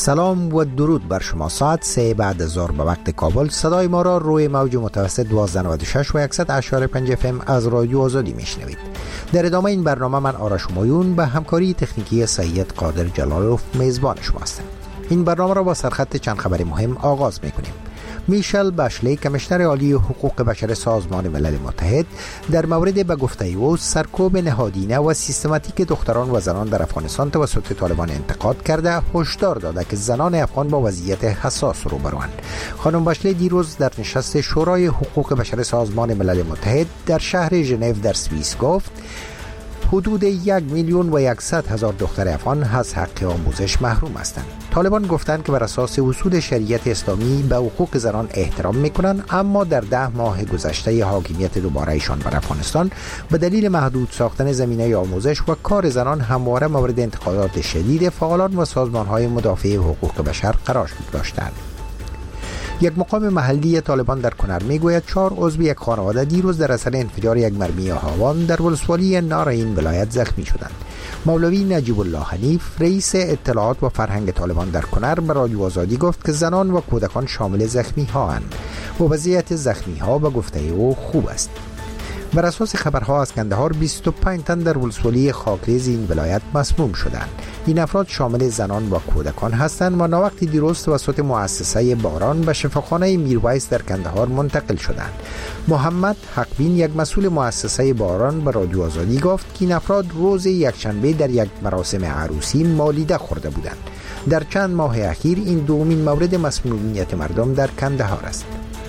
سلام و درود بر شما. ساعت 3 بعد از ظهر به وقت کابل. صدای ما را روی موج متوسط 1296 و 100.5 FM از رادیو آزادی میشنوید. در ادامه این برنامه من آرش همایون به همکاری تکنیکی سید قادر جلالوف میزبان شما هستم. این برنامه را با سرخط چند خبر مهم آغاز میکنیم. میشل باشلی کمیشنر عالی حقوق بشر سازمان ملل متحد در مورد به گفته او سرکوب نهادینه و سیستماتیک دختران و زنان در افغانستان توسط طالبان انتقاد کرده هشدار داده که زنان افغان با وضعیت حساس روبروند. خانم باشلی دیروز در نشست شورای حقوق بشر سازمان ملل متحد در شهر ژنو در سوئیس گفت حدود 1,100,000 دختر افغان از حق آموزش محروم هستند. طالبان گفتند که بر اساس اصول شریعت اسلامی به حقوق زنان احترام میکنند، اما در 10 ماه گذشته حاکمیت دوباره ایشان بر افغانستان به دلیل محدود ساختن زمینه آموزش و کار زنان همواره مورد انتقادات شدید فعالان و سازمان‌های مدافع حقوق بشر قرار داشتند. یک مقام محلی طالبان در کنر میگوید 4 عضو یک خانواده دیروز در اثر انفجار یک مرمی هاوان در ولسوالی نارین ولایت زخمی شدند. مولوی نجیب الله حنیف رئیس اطلاعات و فرهنگ طالبان در کنر به رادیو آزادی گفت که زنان و کودکان شامل زخمی ها اند و وضعیت زخمی ها به گفته او خوب است. بر اساس خبرها از کندهار 25 تن در ولسوالی خاکریز این ولایت مسموم شدند. این افراد شامل زنان و کودکان هستند و ناوقتی دیروز توسط مؤسسه باران به شفاخانه میرویس در کندهار منتقل شدند. محمد حقبین یک مسئول مؤسسه باران به رادیو آزادی گفت که این افراد روز یکشنبه در یک مراسم عروسی مالیده خورده بودند. در چند ماه اخیر این دومین مورد مسمومیت مردم در کندهار است.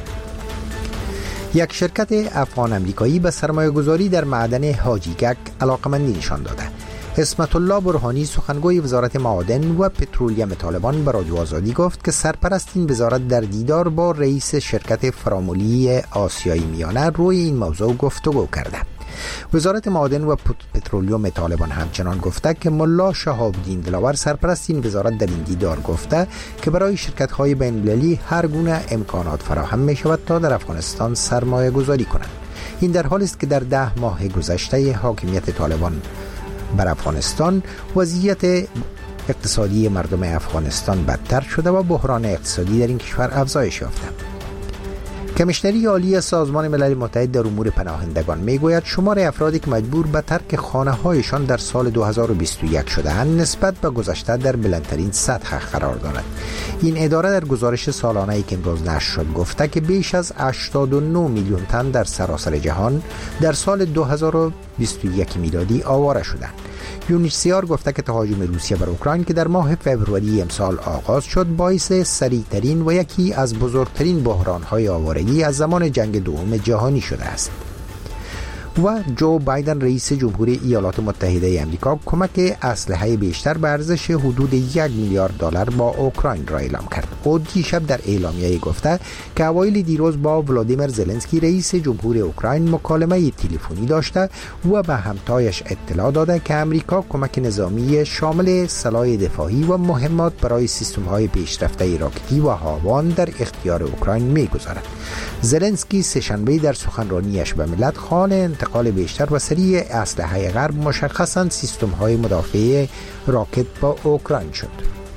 یک شرکت افغان امریکایی به سرمایه‌گذاری در معدن حاجیگک علاقمندی نشان داده. اسمت الله برهانی سخنگوی وزارت معادن و پترولیم طالبان به رادیو آزادی گفت که سرپرست این وزارت در دیدار با رئیس شرکت فرامولی آسیایی میانه روی این موضوع گفتگو کرده. وزارت معادن و پترولیم طالبان همچنان گفته که ملا شهاب الدین دلاور سرپرست این وزارت در این دیدار گفته که برای شرکت‌های بین‌المللی هر گونه امکانات فراهم می‌شود تا در افغانستان سرمایه گذاری کنند. این در حالی است که در 10 ماه گذشته حاکمیت طالبان بر افغانستان وضعیت اقتصادی مردم افغانستان بدتر شده و بحران اقتصادی در این کشور افزایش یافته. کمیشنری عالی سازمان ملل متحد در امور پناهندگان میگوید شمار افرادی که مجبور به ترک خانه‌هایشان در سال 2021 شده‌اند نسبت به گذشته در بلندترین سطح قرار دارد. این اداره در گزارش سالانه‌ای که امروز نشر شد گفته که بیش از 89 میلیون تن در سراسر جهان در سال 2021 میلادی آواره شدند. یونیسیار گفته که تهاجم روسیه بر اوکراین که در ماه فوریه امسال آغاز شد باعث سریعترین و یکی از بزرگترین بحران‌های آوارگی از زمان جنگ دوم جهانی شده است. و جو بایدن رئیس جمهوری ایالات متحده آمریکا کمک اسلحه بیشتر به ارزش حدود 1 میلیارد دلار با اوکراین را اعلام کرد. او دیشب در اعلامیه گفته که اوایل دیروز با ولادیمیر زلنسکی رئیس جمهور اوکراین مکالمه تلفنی داشته و به همتایش اطلاع داده که آمریکا کمک نظامی شامل سلاح دفاعی و مهمات برای سیستم‌های پیشرفته راکتی و هاوان در اختیار اوکراین می‌گذارد. زلنسکی سه‌شنبه در سخنرانیش به ملت خواهان انتقال بیشتر و سریع اسلحه غرب مشخصاً سیستم‌های مدافع راکت با اوکراین شد.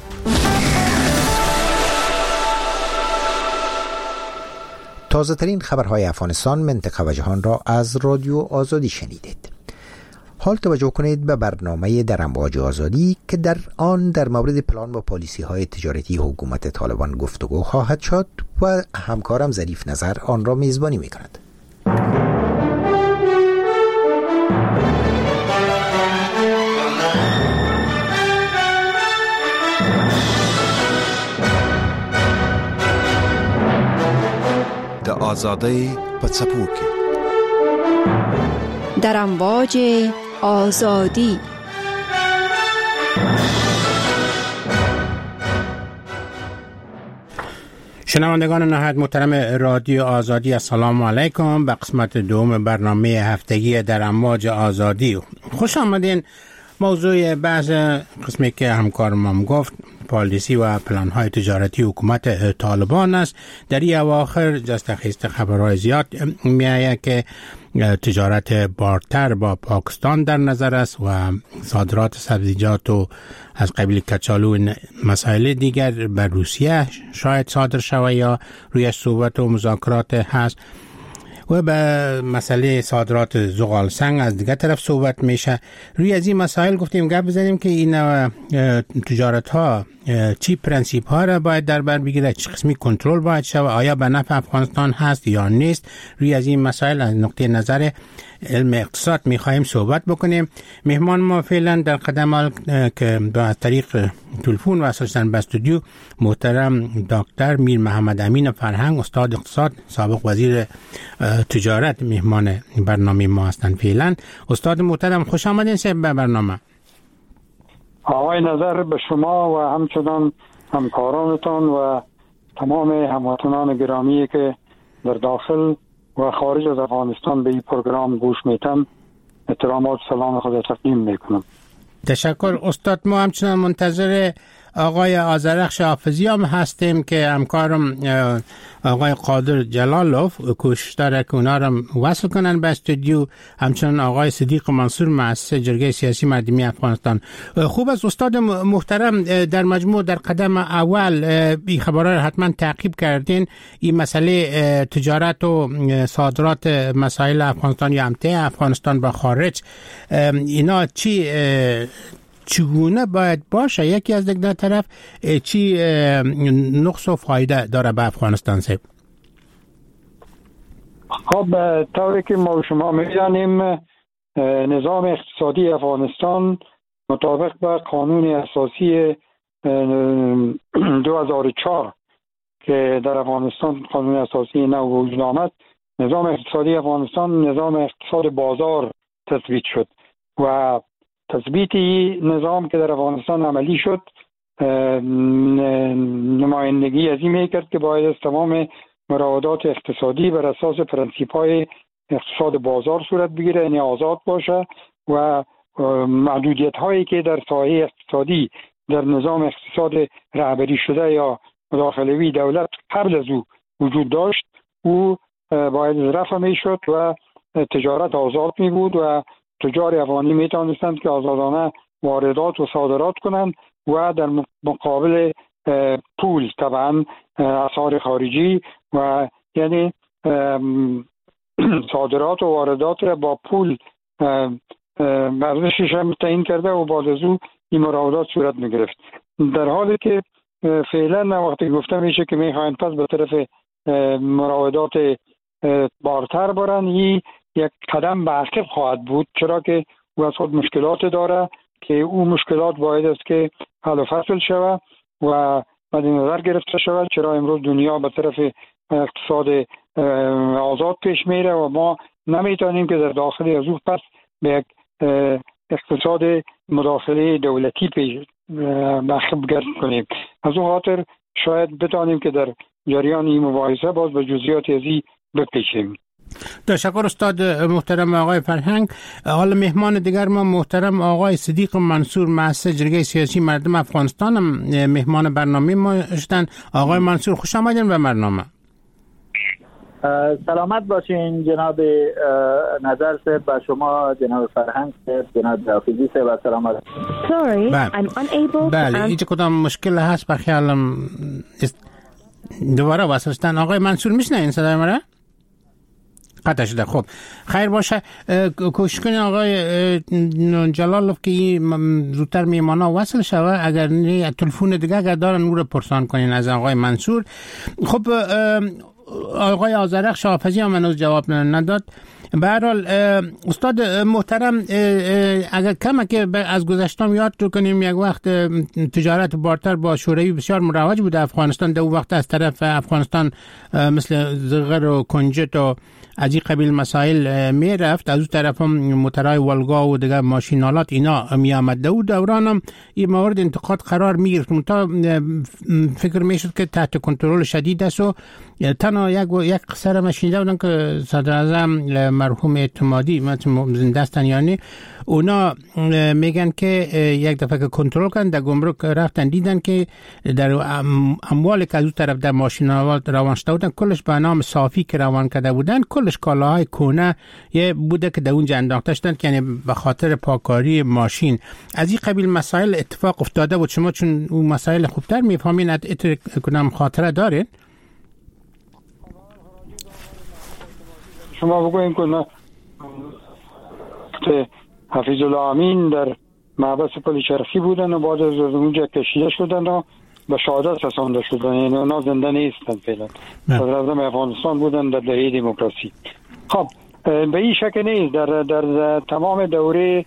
تازه ترین خبرهای افغانستان، منطقه و جهان را از رادیو آزادی شنیدید. حال توجه کنید به برنامه در امواج آزادی که در آن در مورد پلان و پالیسی‌های تجارتی حکومت طالبان گفتگو خواهد شد و همکارم ظریف نظر آن را میزبانی می‌کند. د آزادی په څپو کې در امواج آزادی. شنوندگان نهایت محترم رادیو آزادی، السلام علیکم. به قسمت دوم برنامه هفتگی در امواج آزادی خوش آمدین. موضوع بحث قسمی که همکارم هم گفت پالیسی و پلان‌های تجارتی حکومت طالبان است. در این اواخر جستخیست خبرهای زیاد میآید که تجارت بارتر با پاکستان در نظر است و صادرات سبزیجات و از قبیل کچالو و مسائل دیگر بر روسیه شاید صادر شود یا روی صحبت و مذاکرات هست و به مسئله صادرات زغال سنگ از دیگر طرف صحبت میشه. روی از این مسائل گفتیم گپ بزنیم که این تجارت ها چی پرنسیپ ها را باید در بر بگیره، چه قسمی کنترل باید شود، آیا به نفع افغانستان هست یا نیست. روی از این مسائل از نقطه نظر علم اقتصاد میخواهیم صحبت بکنیم. مهمان ما فعلا در قدم که با طریق تلفن و اساساً به استودیو محترم دکتر میر محمد امین فرهنگ، استاد اقتصاد، سابق وزیر تجارت، مهمان برنامه ما هستند. فعلا استاد محترم خوش آمدین به برنامه. آقای نظر به شما و همچنان همکارانتان و تمام هموطنان گرامی که در داخل و خارج از افغانستان به این پروگرام گوش میتم احترامات سلام خود تقدیم میکنم. تشکر استاد. ما همچنان منتظر آقای آذرخش حافظی هم هستیم که همکارم آقای قادر جلالوف کوشش داره که اونا رو وصل کنن به استودیو، همچنان آقای صدیق منصور مؤسس جرگه سیاسی مردمی افغانستان. خوب است استاد محترم، در مجموع در قدم اول این خبرها رو حتما تعقیب کردین. این مسئله تجارت و صادرات مسائل افغانستان یا امتیاز افغانستان با خارج، اینا چگونه باید باشه؟ یکی از دیگر طرف چی نقص و فایده داره به افغانستان صاحب؟ خب طوری که ما شما می‌دانیم نظام اقتصادی افغانستان مطابق با قانون اساسی 2004 که در افغانستان قانون اساسی نو وجود آمد، نظام اقتصادی افغانستان نظام اقتصاد بازار تثبیت شد و تثبیت نظام که در افغانستان عملی شد نمایندگی از این میکرد که باید از تمام مراودات اقتصادی بر اساس پرنسیپ‌های اقتصاد بازار صورت بگیره، یعنی آزاد باشه و محدودیت هایی که در ساحه اقتصادی در نظام اقتصاد رهبری شده یا مداخله‌ای دولت قبل از او وجود داشت او باید رفع میشد و تجارت آزاد می بود و تجار افغانی می توانستند که آزادانه واردات و صادرات کنند و در مقابل پول طبعا اسعار خارجی و یعنی صادرات و واردات با پول ارزشش هم تعیین کرده و بعد از او این مراودات صورت می گرفت. در حالی که فعلا وقتی گفته میشه که میخواین پس به طرف مراودات بارتر برن، این یک قدم به عقب خواهد بود، چرا که او از خود مشکلات داره که او مشکلات باید است که حل و فصل شود و مد نظر گرفته شود، چرا امروز دنیا به طرف اقتصاد آزاد پیش میره و ما نمیتونیم که در داخل از او پس به یک اقتصاد مداخله دولتی پیش عقب گرد کنیم. از اون خاطر شاید بتانیم که در جریان این مباحثه باز به جزئیات ازی بپیچیم. تشکر استاد محترم آقای فرهنگ. حالا مهمان دیگر ما محترم آقای صدیق منصور مؤسس جرگه سیاسی مردم افغانستان هم مهمان برنامه ما شدن. آقای منصور خوش آمدین به برنامه. سلامت باشین جناب نظر صاحب، با شما جناب فرهنگ صاحب، جناب حافظی صاحب و سلامت. بله اینجا کدام مشکل هست بخیالم دوباره وصل شدن. آقای منصور میشنین صدای مرا؟ قطع شده. خب خیر باشه، کوشش کنین آقای جلالوف که زودتر میمانا وصل شوه، اگر نه تلفن دیگه اگر دارن او رو پرسان کنین از آقای منصور. خب آقای آذرخش حافظی هم منوز جواب نداد. به هر حال استاد محترم اگر کم که از گذشتم یاد کنیم، یک وقت تجارت بارتر با شوروی بسیار مروج بود افغانستان. در اون وقت از طرف افغانستان مثل زغر و کنجد و از این قبیل مسائل می رفت، از اون طرف هم موترهای والگا و دیگر ماشینالات اینا می آمد. در اون دوران هم این مورد انتقاد قرار می گرفت، تا فکر می شد که تحت کنترل شدید است و تنها یک قصه را شنیده بودم که صدر اعظم مرحوم اعتمادی زنده هستن، یعنی اونا میگن که یک دفعه که کنترل کردن در گمرک رفتن دیدن که در اموالی که از اون طرف در ماشین روان شده بودن کلش به نام صافی که روان کرده بودن کلش کالاهای کهنه یه بوده که در اونجا انداخته شدن که یعنی به خاطر پاکاری ماشین. از این قبیل مسائل اتفاق افتاده بود. شما چون اون مسائل خوبتر میفهمین کنم خاطره دارین؟ شما بگوین که حفیظ الله امین در محبس پل چرخی بودن و بعد از اونجا کشیده شدن و به شهادت رسانده شدن، یعنی اونا زنده نیستن فعلا. در افغانستان بودن در دهه دموکراسی. خب به این شک نیست در تمام دوره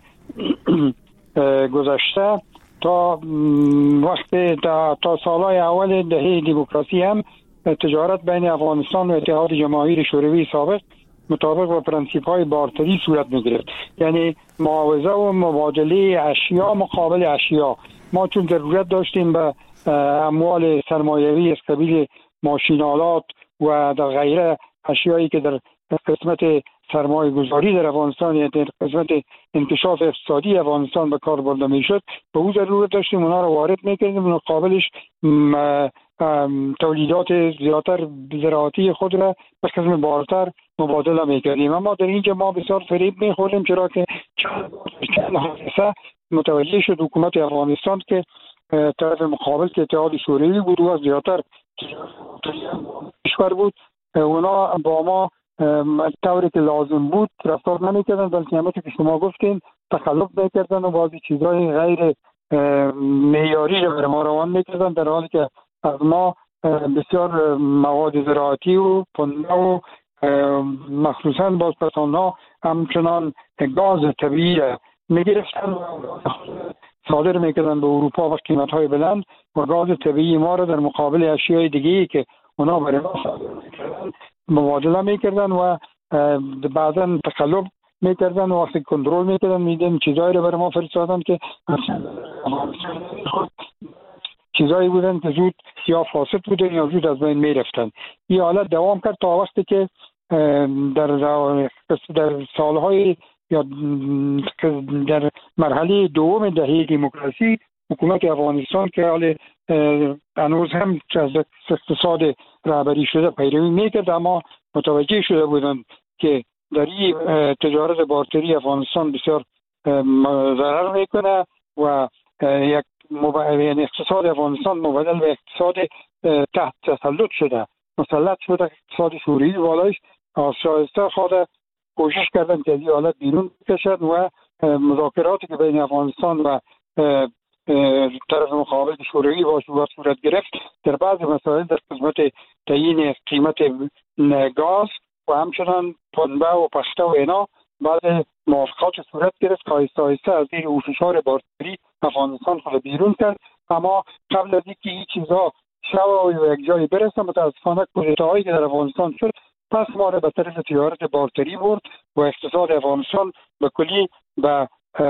گذشته تا وقت تا سالهای اول دهه دموکراسی هم تجارت بین افغانستان و اتحاد جماهیر شوروی سابق مطابق با پرنسیپ های بارتری صورت میگرفت، یعنی معاوضه و مبادله اشیا مقابل اشیا. ما چون ضرورت داشتیم به اموال سرمایه‌ای از قبیل ماشینالات و در غیره اشیایی که در قسمت سرمایه گذاری در افغانستان یا در قسمت انکشاف اقتصادی افغانستان به کار برده میشد، به او ضرورت داشتیم اونا رو وارد میکردیم و مقابلش تولیدات زیادتر زراعتی خود را به قسم بالاتر مبادله میکردیم. اما در اینجا ما بسیار فریب میخوریم، چرا که چند حادثه متوجه شد حکومت افغانستان که طرف مقابل که اتحاد شوروی بود و زیادتر کشور بود، اونا با ما طوری که لازم بود رفتار نمیکردن، بلکه همه که شما گفتین تخلف میکردن و بعضی چیزهای غیر معیاری رو بر ما روان میکردن، در حالی که از ما بسیار مواد زراعتی و پنبه و مخصوصا بازپسان‌ها همچنان گاز طبیعی میگرفتن و صادر میکردن به اروپا و قیمت‌های بلند و گاز طبیعی ما رو در مقابل اشیای دیگه‌ای که اونا برای ما مبادله میکردن و بعضا تخلف میکردن و وقتی کنترل میکردن میدن چیزایی رو برای ما فرستادن که چیزایی بودن که زود یا فاسد بودن یا زود از بین میرفتن. این حالت دوام کرد تا وقتی که در سالهای یا در مرحله دوم دهه دموکراسی حکومت افغانستان که حال هنوز هم از اقتصاد رهبری شده پیروی میکرد، اما متوجه شده بودند که در این تجارت بارتری افغانستان بسیار ضرر میکنه و یک اقتصاد افغانستان مبدل به اقتصاد تحت تسلط شده، مسلط شده اقتصاد شوروی بالایش. شایسته خود کوشش کردن که از این حالت بیرون بکشد و مذاکراتی که بین افغانستان و طرف مقابل شوروی با صورت گرفت در بعض مسائل در قسمت تعیین قیمت گاز و همچنان پنبه و پخته و اینا بعد موافقات صورت گرفت که آهسته آهسته از این فشار بارتری افغانستان خود بیرون کرد. اما قبل از اینکه این چیزها شو و یک جایی برسه متاسفانه کودتاهایی که در افغانستان شد پس ما را به طرف تجارت بارتری برد و اقتصاد افغانستان به کلی به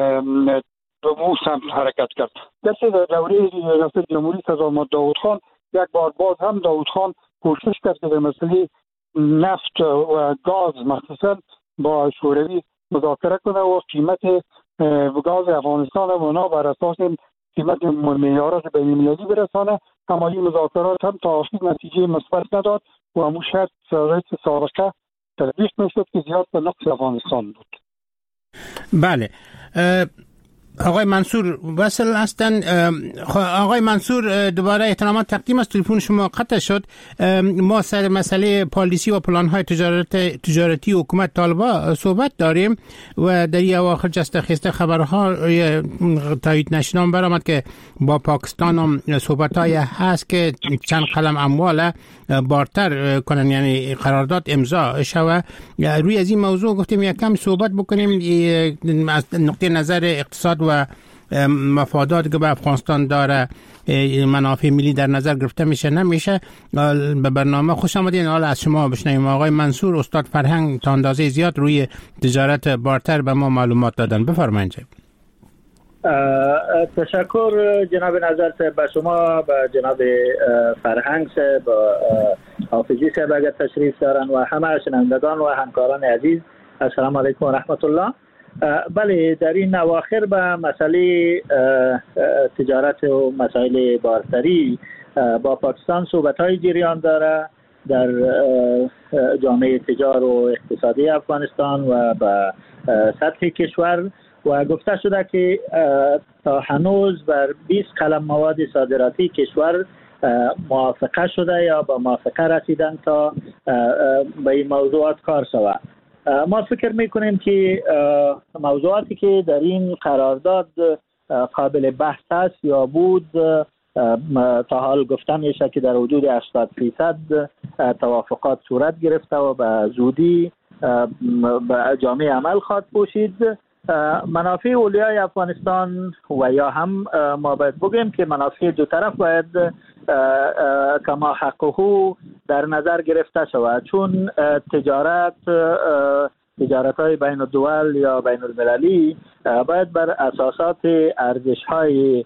مو سمت حرکت کرد. در دوره ریاست جمهوری سرآمد داود خان یک بار باز هم داود خان کوشش کرد که در مسئله نفت و گاز مخصوصا با شوروی مذاکره کنه و قیمت گاز افغانستان و اونا بر اساس قیمت معیارات بین‌المللی برسانه، اما این مذاکرات هم تا آخر نتیجه مثبت نداد و همون شرط سابقه تطبیق میشد که زیاد به نقص افغانستان بود. بله آقای منصور وصل هستن. آقای منصور دوباره احترامات تقدیم است، تلفن شما قطع شد. ما سر مسئله پالیسی و پلان‌های تجارتی حکومت طالبان صحبت داریم و در این اواخر جست خسته خبرها تایید نشدن برآمد که با پاکستان هم صحبت‌های هست که چند قلم اموال بارتر کنن، یعنی قرارداد امضا شود. روی از این موضوع گفتیم یک کم صحبت بکنیم از نقطه نظر اقتصاد و مفادات که به افغانستان داره، منافع ملی در نظر گرفته میشه نمیشه. به برنامه خوش آمدین. حالا از شما بشنویم. آقای منصور استاد فرهنگ تا اندازه زیاد روی تجارت بارتر به ما معلومات دادن، بفرمایید. تشکر جناب نظر صاحب، به شما، به جناب فرهنگ صاحب، حافظی صاحب اگر تشریف دارن و همه شنوندگان و همکاران عزیز، السلام علیکم و رحمت الله. بله، در این اواخر به مسئله تجارت و مسائل بارتری با پاکستان صحبت‌های جریان داره در جامعه تجار و اقتصادی افغانستان و به سطح کشور و گفته شده که تا هنوز بر 20 قلم مواد صادراتی کشور موافقه شده یا به موافقه رسیدن تا به این موضوعات کار شود. ما فکر میکنیم که موضوعاتی که در این قرارداد قابل بحث است یا بود تا حال گفته میشه که در حدود 80% توافقات صورت گرفته و به زودی به جامعه عمل خواهد پوشید. منافع اولیای افغانستان و یا هم ما باید بگیم که منافع دو طرف باید کما حقه در نظر گرفته شود، چون تجارت های بین الدول یا بین المللی باید بر اساسات ارزش های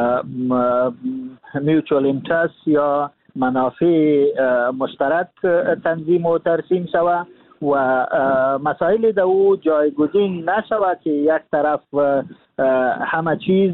میوچوال اینترست یا منافع مشترک تنظیم و ترسیم شود و مسائل در او جایگزین نشود که یک طرف همه چیز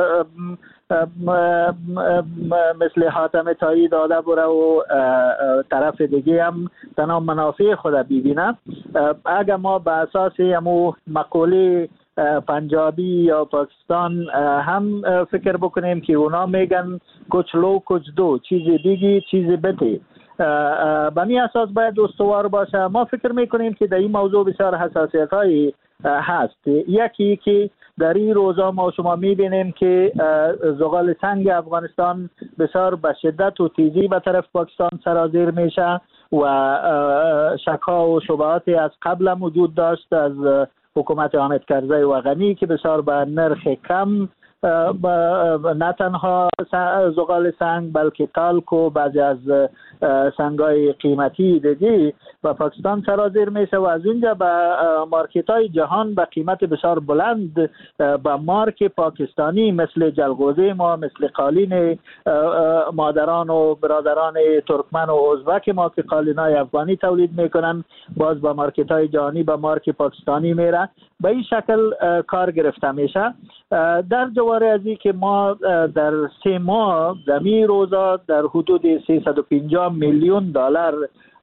مثل حاتم طایی داده بره و طرف دیگه هم تنها منافع خود ببینه. اگر ما به اساس همو مقوله پنجابی یا پاکستان هم فکر بکنیم که اونا میگن کچ لو کچ دو، چیز دیگی چیز بده، به می اساس باید استوار باشه. ما فکر میکنیم که در این موضوع بسیار حساسیت هایی هست. یکی که در این روزا ما شما میبینیم که زغال سنگ افغانستان بسیار به شدت و تیزی به طرف پاکستان سرازیر میشه و شک‌ها و شبهاتی از قبل وجود داشت از حکومت حامد کرزی و غنی که بسیار به نرخ کم نه تنها زغال سنگ بلکه تالک و بعضی از سنگای قیمتی دیگه و پاکستان سرازیر میشه و از اونجا به مارکت های جهان به قیمت بسیار بلند به مارک پاکستانی مثل جلغوزه ما، مثل قالین مادران و برادران ترکمن و ازبک ما که قالین های افغانی تولید میکنن، باز به مارکت های جهانی به مارک پاکستانی میره. به این شکل کار گرفته میشه. در جواره از این که ما در 3 ماه دمی روزا در حدود 350 میلیون دلار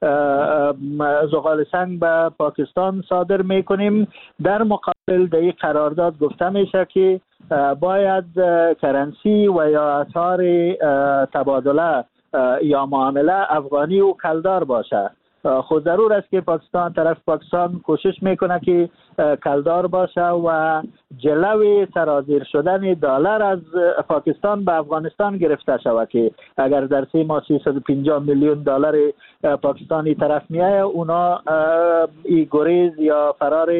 زغال سنگ به پاکستان صادر میکنیم. در مقابل در این قرارداد گفته میشه که باید کرنسی و یا اسعار تبادله یا معامله افغانی و کلدار باشه. خود ضرور است که طرف پاکستان کوشش میکنه که کلدار باشه و جلوی سرازیر شدن دلار از پاکستان به افغانستان گرفته شود که اگر در 3 ماه 350 میلیون دلار پاکستانی طرف میایه، اونا ای گریز یا فرار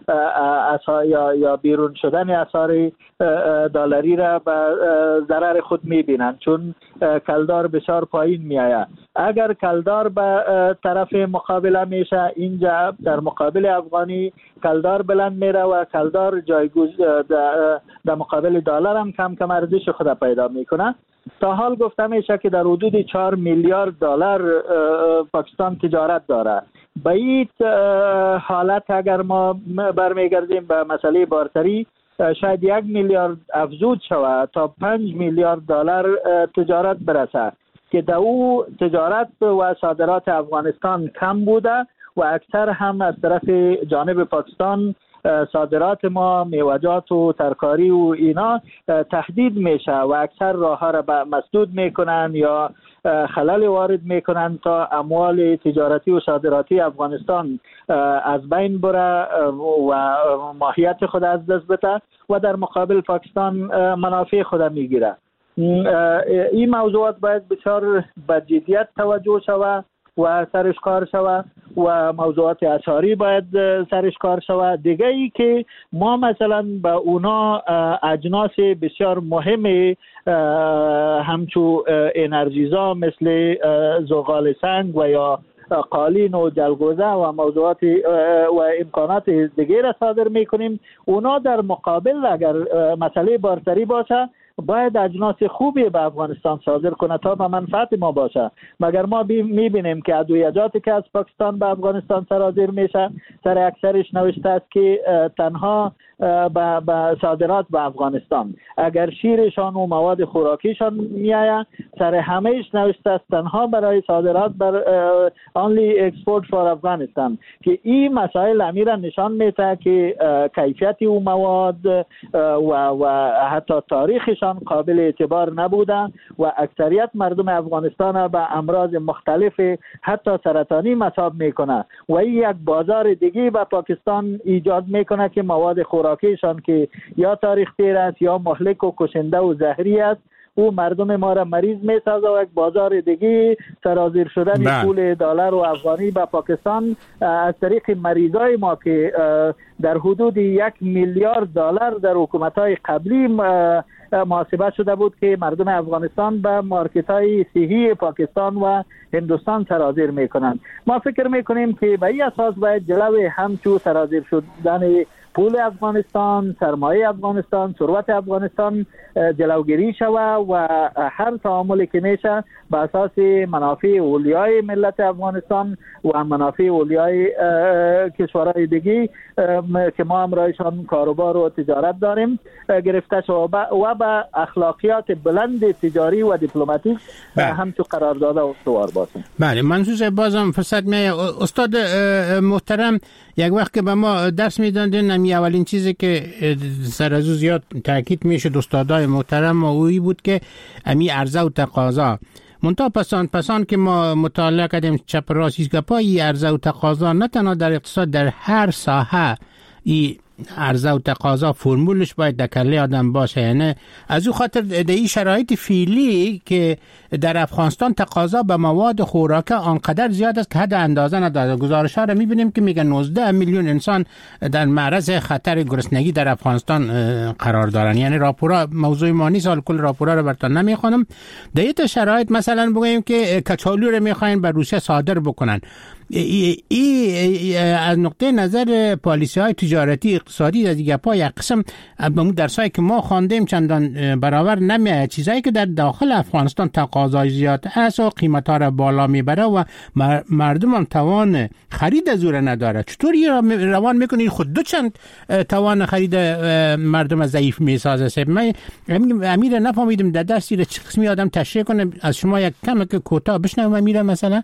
یا بیرون شدن اسعار دلاری را به ضرر خود میبینند، چون کلدار بسیار پایین میایه. اگر کلدار به طرف مقابله میشه، اینجا در مقابل افغانی کلدار بلند میره و کلدار جایگزین در مقابل دلار هم کم کم ارزش خود پیدا میکنه. تا حال گفته میشه که در حدود 4 میلیارد دلار پاکستان تجارت داره. به این حالت اگر ما برمیگردیم به مسئله بارتری، شاید 1 میلیارد افزود شود تا 5 میلیارد دلار تجارت برسه که در او تجارت و صادرات افغانستان کم بوده و اکثر هم از طرف جانب پاکستان صادرات ما میوه‌جات و ترکاری و اینا تهدید میشه و اکثر راه ها را مسدود میکنن یا خلل وارد میکنن تا اموال تجارتی و صادراتی افغانستان از بین بره و ماهیت خود از دست بده و در مقابل پاکستان منافع خود میگیره. این موضوعات باید بسیار به جدیت توجه شود و سرش کار شود و موضوعات اسعاری باید سرش کار شود. دیگه ای که ما مثلا به اونا اجناس بسیار مهم همچو انرژیزا مثل زغال سنگ و یا قالین و جلغوزه و موضوعات و امکانات دیگه را صادر میکنیم. اونا در مقابل اگر مسئله بارتری باشه باید اجناس خوبی به افغانستان صادر کنه تا به منفعت ما باشه. مگر ما میبینیم که ادویجاتی که از پاکستان به افغانستان صادر میشه سر اکثرش نوشته است که تنها به صادرات به افغانستان، اگر شیرشان و مواد خوراکیشان میآید سر همهش نوشته است تنها برای صادرات بر only export for Afghanistan، که این مسائل امیرا نشان میده که کیفیت او مواد و حتی تاریخشان قابل اعتبار نبوده و اکثریت مردم افغانستان به امراض مختلف حتی سرطانی مصاب میکنه و این یک بازار دیگه به پاکستان ایجاد میکنه که مواد خوراکیشان که یا تاریخ تیر است یا مهلک و کشنده و زهری است او مردم ما را مریض میسازه و یک بازار دیگه سرازیر شدن پول دلار و افغانی به پاکستان از طریق مریضای ما که در حدود 1 میلیارد دلار در حکومت‌های قبلی محاسبه شده بود که مردم افغانستان به مارکت‌های صحی پاکستان و هندوستان سرازیر میکنند. ما فکر میکنیم که به این اساس باید جلوی همچو سرازیر شدن پول افغانستان، سرمایه افغانستان، ثروت افغانستان جلوگیری شود و هر تعاملی که میشه به اساس منافع اولیای ملت افغانستان و منافع اولیای کشورهای دیگه که ما همراهشان کاروبار و تجارت داریم گرفته شود و به اخلاقیات بلند تجاری و دیپلماتیک همچو قرارداد استوار باشیم. بله، منصور بازم فرصت می استاد محترم، یک وقت که به ما درس میدادن اولین چیزی که سر از زیاد تاکید میشد استادای محترم اویی بود که امی عرضه و تقاضا منتها پسان که ما مطالعه کردیم چپ راستی که پای عرضه و تقاضا نه تنها در اقتصاد در هر ساحه ای عرضه و تقاضا فرمولش باید در کله آدم باشه. یعنی از او خاطر در این شرایط فعلی که در افغانستان تقاضا به مواد خوراک آنقدر زیاد است که حد اندازه نداره. گزارش‌ها را می‌بینیم که میگن 19 میلیون انسان در معرض خطر گرسنگی در افغانستان قرار دارن. یعنی راپورا موضوع ما نیست، حال کل راپورا رو براتون نمیخونم. در این شرایط مثلا بگیم که کچالو رو میخواین به روسیه صادر بکنن، از نقطه نظر پالیسی‌های تجارتی اقتصادی در دیگه پای یک قسم به اون درسایی که ما خواندیم چندان برابر نمیاد. چیزایی که در داخل افغانستان تقاضای زیاد است و قیمت‌ها را بالا میبره و مردم هم توان خرید از اون نداره. چطوری روان میکنید خود دو چند توان خرید مردم ضعیف میسازه؟ من امیر نفهمیدم در درسی چه قسمی آدم تشریح کنه. از شما یک کم که کوتاه بشنوم امیر. مثلا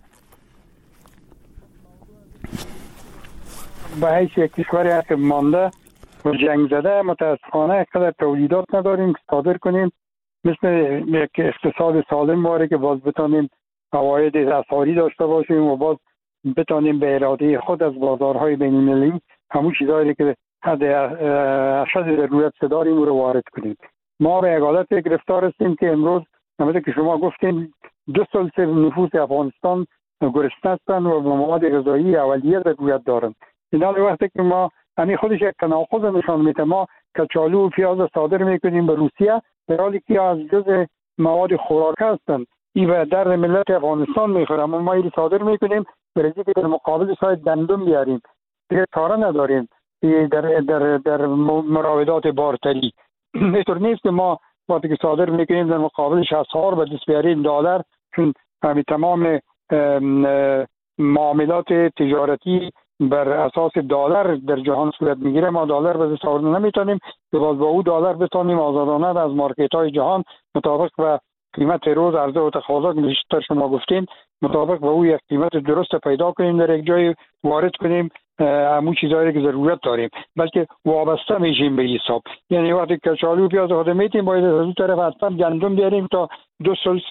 به حیث یک کشوری که مانده و جنگ زده متاسفانه قدر تولیدات نداریم که صادر کنیم مثل یک اقتصاد سالم باره که باز بتانیم عواید اسعاری داشته باشیم و باز بتانیم به اراده خود از بازارهای بین‌المللی همون چیزایی که حد اشد ضرورت داریم رو وارد کنیم. ما به یک حالت گرفتار هستیم که امروز همونطور که شما گفتیم 2/3 نفوس افغانستان گرسنه هستند و به مواد غذایی اولیه ضرورت دارند. این حال وقتی که ما همین خودش یک تناقض نشان میده. ما کچالو و پیاز صادر میکنیم به روسیه در حالی که از جز مواد خوراک هستند. این به در ملت افغانستان میخوره، اما ما این صادر میکنیم برای اینکه در مقابل شاید گندم بیاریم. دیگه چاره نداریم در مراودات بارتری. اینطور نیست که ما وقتی که صادر میکنیم در مقابلش اسعار به دست بیاریم دلار، چون همین تمام معاملات تجارتی بر اساس دلار در جهان صورت میگیره. ما دلار به دست آوردن نمیتونیم که باز با او دلار بتونیم آزادانه از مارکت های جهان مطابق با قیمت روز عرضه و تقاضا که بیشتر شما گفتین مطابق با او یک قیمت درست پیدا کنیم، در یک جای وارد کنیم همون چیزایی که ضرورت داریم، بلکه وابسته میشیم به حساب. یعنی وقتی کچالو پیاز خود میتیم باید از اون طرف حتما گندم بیاریم تا 2/3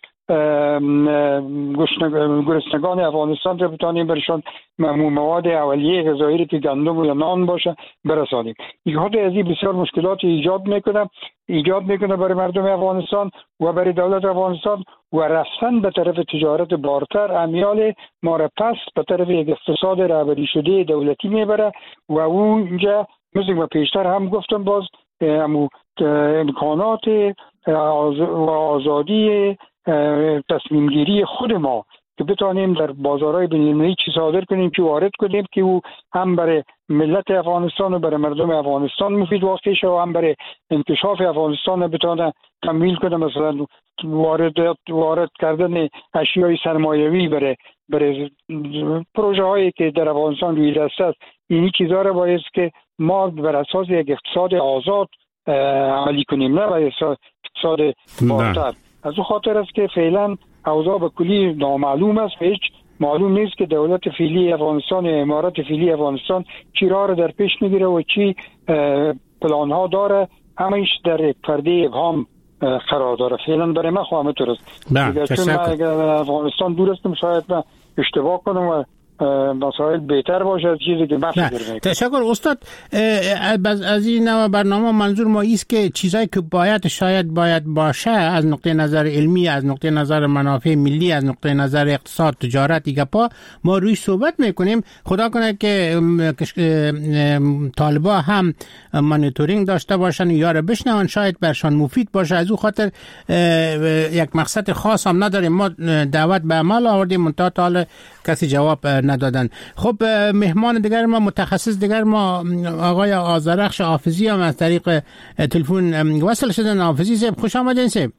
گرسنگان افغانستان رو بتانیم برشان مواد اولیه غذایی که گندم یا نان باشه برسانیم. این خود از این بسیار مشکلات ایجاد میکنه برای مردم افغانستان و برای دولت افغانستان و رفتن به طرف تجارت بارتر امیال ما را پس به طرف یک اقتصاد رهبری شده دولتی میبره و اونجا مثل که پیشتر هم گفتم باز امکانات و آزادی تصمیم گیری خود ما که بتانیم در بازارهای بین‌المللی چی صادر کنیم، چی وارد کنیم که او هم برای ملت افغانستان و برای مردم افغانستان مفید واقع شه و هم برای انکشاف افغانستان بتونه تمویل کنه. مثلا وارد کردن اشیای سرمایوی برای پروژه هایی که در افغانستان روی دست است. این چیزا را باید که ما بر اساس یک اقتصاد آزاد عملی کنیم، نه بر اساس اقتصاد بارتر. از اون خاطر است که فعلا اوضاع به کلی نامعلوم است و هیچ معلوم نیست که دولت فعلی افغانستان یا امارت فعلی افغانستان چی راه را در پیش میگیره و چی پلان ها داره. همش در یک پرده ابهام قرار داره. فعلا برای من خواهم تو است. چون من اگر افغانستان دور هستم شاید من اشتباه کنم و مسائل بهتر باشه از چیزی که من فکر میکنم. تشکر استاد. از این نوع برنامه منظور ما است که چیزایی که باید باشه از نقطه نظر علمی، از نقطه نظر منافع ملی، از نقطه نظر اقتصاد، تجارت دیگه ما روی صحبت میکنیم. خدا کنه که طالبا هم مانیتورینگ داشته باشن یا را بشنون، شاید برشان مفید باشه. از او خاطر یک مقصد خاص هم نداریم. ما دعوت به عمل آوردیم منتها تا حالا کسی جواب ندادن. خب مهمان دیگر ما، متخصص دیگر ما، آقای آذرخش حافظی هم از طریق تلفن وصل شدن. حافظی صاحب خوش آمدین صاحب.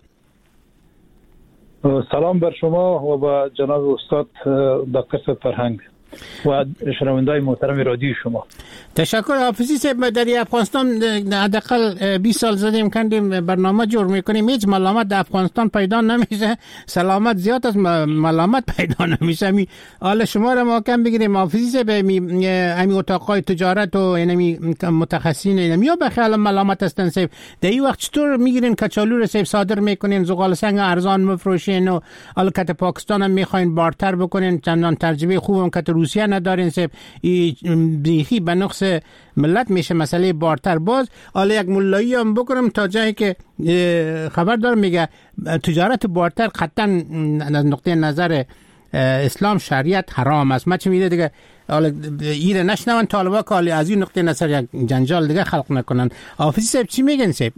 سلام بر شما و با جناب استاد دکتر فرهنگ و شنوندای محترم رادیو شما. تشکر حافظی صاحب. در افغانستان حداقل 20 سال زدیم کندیم برنامه جور میکنیم، هیچ ملامت در افغانستان پیدا نمیشه. سلامت زیاد است، ملامت پیدا نمیشه. حالا شما را ما کم بگیریم حافظی صاحب. امی اتاقای تجارت و اینمی متخصصین اینمی یا بخیال ملامت هستن صاحب. در این وقت چطور میگیرین کچالو رو صاحب صادر میکنین، زغال سنگ ارزان مفروشین و الکت پاکستان هم میخواین بارتر بکنین، چندان ترجمه خوبم که روسیه ندارین صاحب. بیخی به نقص ملت میشه مسئله بارتر. باز حالا یک ملایی هم بکنم تا جایی که خبر دارم میگه تجارت بارتر قطعا از نقطه نظر اسلام شریعت حرام است. ما چه میده دیگه حالا ایره نشنون طالبا که از این نقطه نظر یک جنجال دیگه خلق نکنن. حافظی صاحب چی میگن صاحب؟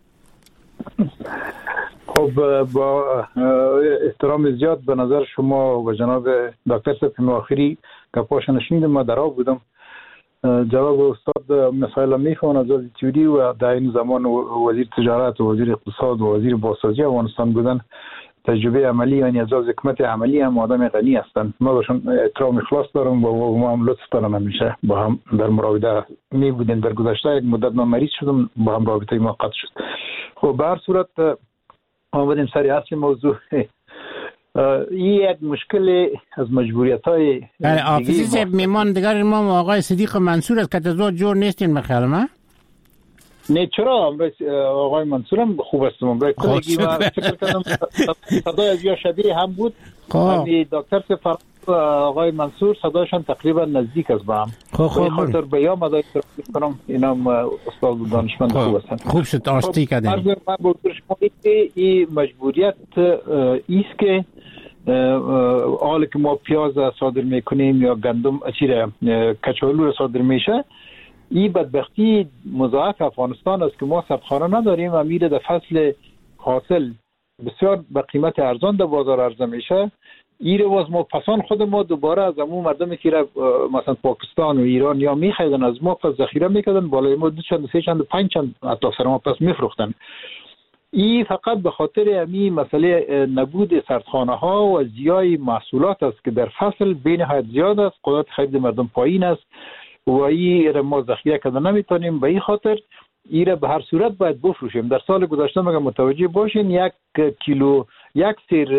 خب با احترام زیاد به نظر شما و جناب دکتر صاحب آخری گپاشون شنیدم، ما در آب بودم. جواب استاد مسائل میخوان از تیوری و در این زمان وزیر تجارت و وزیر اقتصاد و وزیر بازسازی افغانستان بودن، تجربه عملی یعنی از حکمت عملی هم آدم غنی هستند. ما باشون احترام خلاص دارم و ما هم لطف دارم همیشه با هم در مراوده می بودیم. در گذشته یک مدت من مریض شدم، با هم رابطه ما قطع شد. خب به هر صورت آمدیم سر اصل موضوع. این یک مشکل از مجبوریت‌های حافظی صاحب. میمان دیگر ما آقای صدیق منصور است که تزاد جور نیستین بخیال من. نه چرا آقای منصورم خوب است. من برای کلگی و فکر کردم صدای از یا شبیه هم بود. یعنی دکتر صاحب آقای منصور صدایشان تقریبا نزدیک است با هم. به خاطر بیام ازای کنم اینم استاد دانشمند خوب هستند. خوب شد آشتی کردیم. من بگم شما این مجبوریت است که حالا که ما پیاز صادر میکنیم یا گندم کچالو رو صادر میشه، این بدبختی مضاعف افغانستان است که ما سبخانه نداریم و میره در فصل حاصل بسیار به قیمت ارزان در بازار عرضه میشه. این رو ما پسان خود ما دوباره از همون مردمی که مثلا پاکستان و ایران یا میخریدن از ما پس ذخیره میکردن، بالای ما 2 چند 3 چند 5 چند حتی سر ما پس میفروختن. این فقط به خاطر همین مسئله نبود سردخانه ها و زیای محصولات است که در فصل بین حد زیاد است، قدرت خرید مردم پایین است و این را ما ذخیره کردن نمیتونیم. به این خاطر این را به هر صورت باید بفروشیم. در سال گذشته مگه متوجه باشین 1 کیلو 1 سیر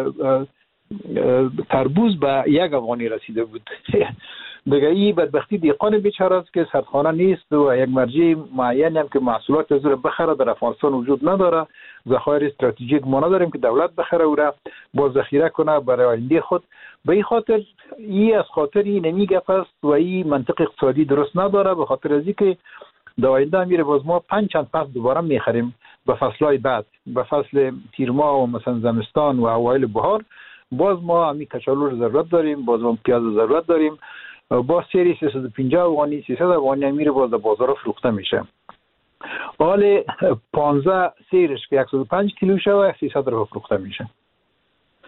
تربوز به 1 افغانی رسیده بود. دیگه این بدبختی دیقان بیچاره است که سردخانه نیست و یک مرجع معین هم که محصولات از رو بخره در افغانستان وجود نداره. ذخایر استراتژیک ما نداریم که دولت بخره او را با ذخیره کنه برای آینده خود. به این خاطر این از خاطر این نمیگه است و این منطق اقتصادی درست نداره. به خاطر از اینکه در آینده میره باز ما 5 چند پس دوباره میخریم به فصلهای بعد، به فصل تیر ماه و مثلا زمستان و اوایل بهار باز ما همین کچالو رو ضرورت داریم، باز ما پیاز رو ضرورت داریم. با سری 350 افغانی 300 افغانی میره باز در بازار فروخته میشه. حال 15 سیرش که 105 کیلو شوه 300 رو فروخته میشه.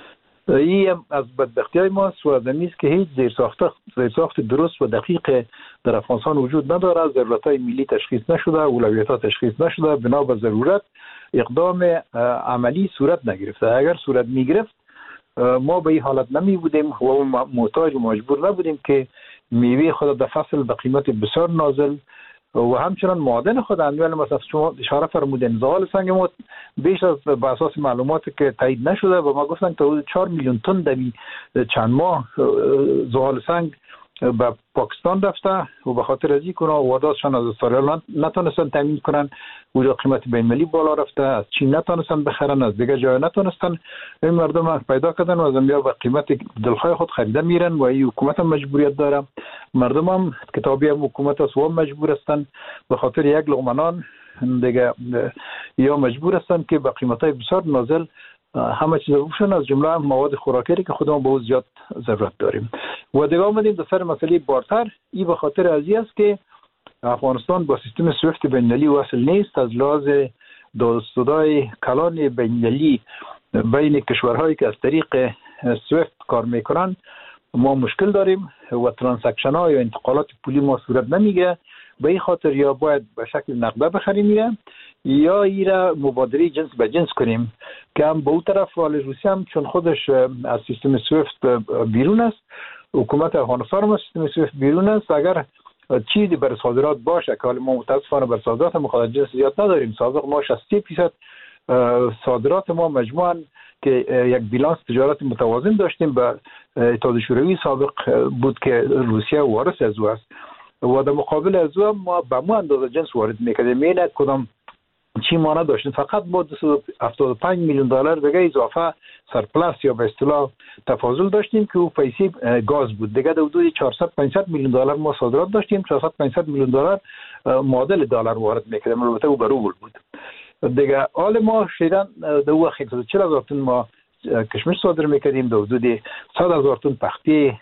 این از بدبختی‌های ماست و دمیست که هیچ زیرساخت درست و دقیق در افغانستان وجود نداره. ضرورت‌های ملی تشخیص نشده، اولویت‌ها تشخیص نشده، بنا به ضرورت اقدام عملی صورت نگرفته. اگر صورت می‌گرفت ما به این حالت نمی بودیم و محتاج و مجبور نبودیم که میوه خود در فصل به قیمت بسیار نازل و همچنان معادن خود انوال مثلا شما اشاره فرمودین زغال سنگ ما بیش از به اساس معلوماتی که تایید نشده و ما گفتن تا حدود 4 میلیون تن در چند ماه زغال سنگ به پاکستان رفته و به خاطر از این که وارداتشان از استرالیا نتونستن تامین کنن و قیمت بین‌المللی بالا رفته، از چین نتونستن بخرن، از دیگه جای نتونستن. این مردم پیدا کردن و از امیا به قیمت دلخواه خود خریده میرن و این حکومت هم مجبوریت داره. مردم هم کتابی هم حکومت است و مجبور هستن به خاطر یک لقمه نان دیگه یا مجبور هستن که به قیمت‌های بسیار نازل همه چیز روشن از جمله مواد خوراکی که خودمون به زیاد ضرورت داریم. و دیگه آمدیم در سر مسئله بارتر. این به خاطر از این است که افغانستان با سیستم سویفت بین‌المللی وصل نیست. از لحاظ دادستودای کلان بین‌المللی بین کشورهایی که از طریق سویفت کار میکنن ما مشکل داریم و ترانزکشن ها یا انتقالات پولی ما صورت نمیگیره. به این خاطر یا باید به شکل نقده بخریم میره یا ایرا مبادله جنس به جنس کنیم که هم به اون طرف ولی روسیه هم چون خودش از سیستم سویفت بیرون است، حکومت افغانستان هم از سیستم سویفت بیرون است. اگر چیزی بر صادرات باشه که ما متاسفانه بر صادرات مخالف جنس زیاد نداریم، سابق ما 60% صادرات ما مجموعاً که یک بیلانس تجارت متوازن داشتیم به اتحادیه شوروی سابق بود که روسیه وارث از او است و در مقابل از او ما به مو اندازه جنس وارد میکردیم. اینه کدام چی ما نداشتیم، فقط با 275 میلیون دلار دیگه اضافه سرپلس یا به اصطلاح تفاضل داشتیم که او پیسه گاز بود. دیگه در حدود 400-500 میلیون دلار ما صادرات داشتیم، 400-500 میلیون دلار معادل دلار وارد میکردیم. البته او روبل بود. دیگه حال ما شیران در وقت 140,000 تن ما کشمش صادر میکردیم، در حدود 100,000 تن پختی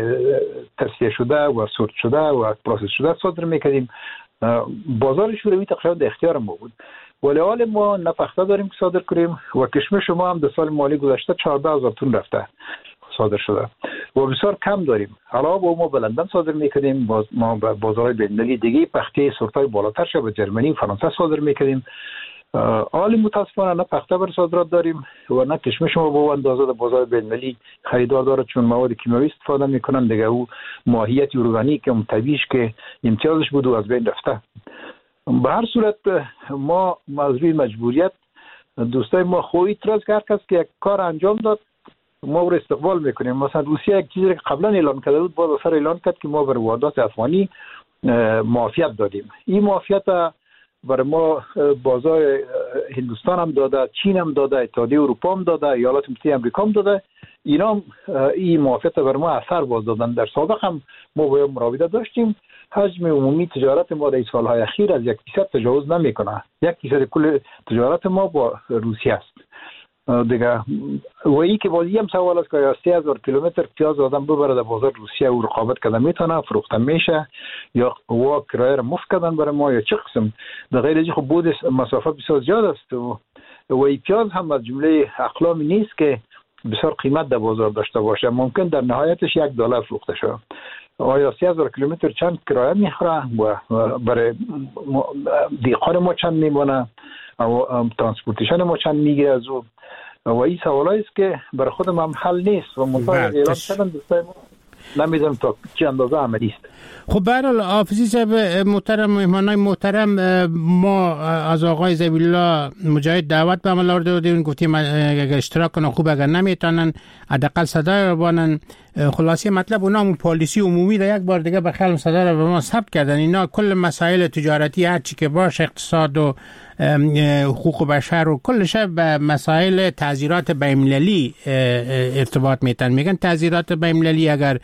تصفیه شده و سورت شده و پروسس شده صادر میکردیم. بازار شوروی تقریبا در اختیار ما بود، ولی حال ما نه پخته داریم که صادر کنیم و کشمش ما هم در سال مالی گذشته 14,000 تن رفته صادر شده و بسیار کم داریم. حالا با ما به لندن صادر میکردیم، ما به بازارهای بین‌المللی دیگه پخته سورت‌های بالاتر شده به جرمنی و فرانسه صادر میکردیم. حال متاسفانه نه پخته بر صادرات داریم و نه کشمش ما با اندازه در بازار بین‌المللی خریدار داره، چون مواد کیمیایی استفاده میکنن دیگه. او ماهیت ارگانیک که طبیعیش که امتیازش بود و از بین رفته. به هر صورت ما از روی مجبوریت دوستای ما خو اعتراض کرد که یک کار انجام داد ما رو استقبال میکنیم. مثلا روسیه یک چیزی که قبلا اعلان کرده بود باز اثر اعلان کرد که ما بر واردات افغانی معافیت دادیم. این معافیت برای ما بازار هندوستان هم داده، چین هم داده، اتحادیه اروپا هم داده، ایالات متحده آمریکا هم داده. اینا این معافیت برای ما اثر باز دادن. در سابق هم ما با مراوده داشتیم. حجم عمومی تجارت ما در سالهای اخیر از 1% تجاوز نمیکنه. 1% کل تجارت ما با روسیه است دیگه. و این که بازی هم سوال است که 3000 کیلومتر پیاز آدم ببره در بازار روسیه و رقابت کنه میتونه، فروخته میشه یا وا کرایه را مفت کردن برای ما یا چه قسم. در غیر از خب بود مسافت بسیار زیاد است و این پیاز هم از جمله اقلامی نیست که بسیار قیمت در بازار داشته باشه. ممکن در نهایتش $1 فروخته شه. آیا 3000 کیلومتر چند کرایه میخوره و برای دیقار ما چند میمونه و ترانسپورتیشن ما چند میگیره از او. و این سوالایی است که برای خودم هم حل نیست و منتظر اعلام کردن دوستای ما نمیدونم تا چه اندازه عملی است. خب به هر حال حافظی صاحب محترم، مهمانای محترم، ما از آقای ذبیح‌الله مجاهد دعوت به عمل آورده بودیم، گفتیم اگر اشتراک کنن خوب، اگر نمیتونن حداقل صدای رو بانن. خلاصه مطلب اونا هم پالیسی عمومی را یک بار دیگه به خلم صدا رو به ما ثبت کردن. اینا کل مسائل تجارتی هر چی که باشه، اقتصاد و حقوق بشر و کلش به مسائل تعزیرات بین‌المللی ارتباط میتن. میگن تعزیرات بین‌المللی اگر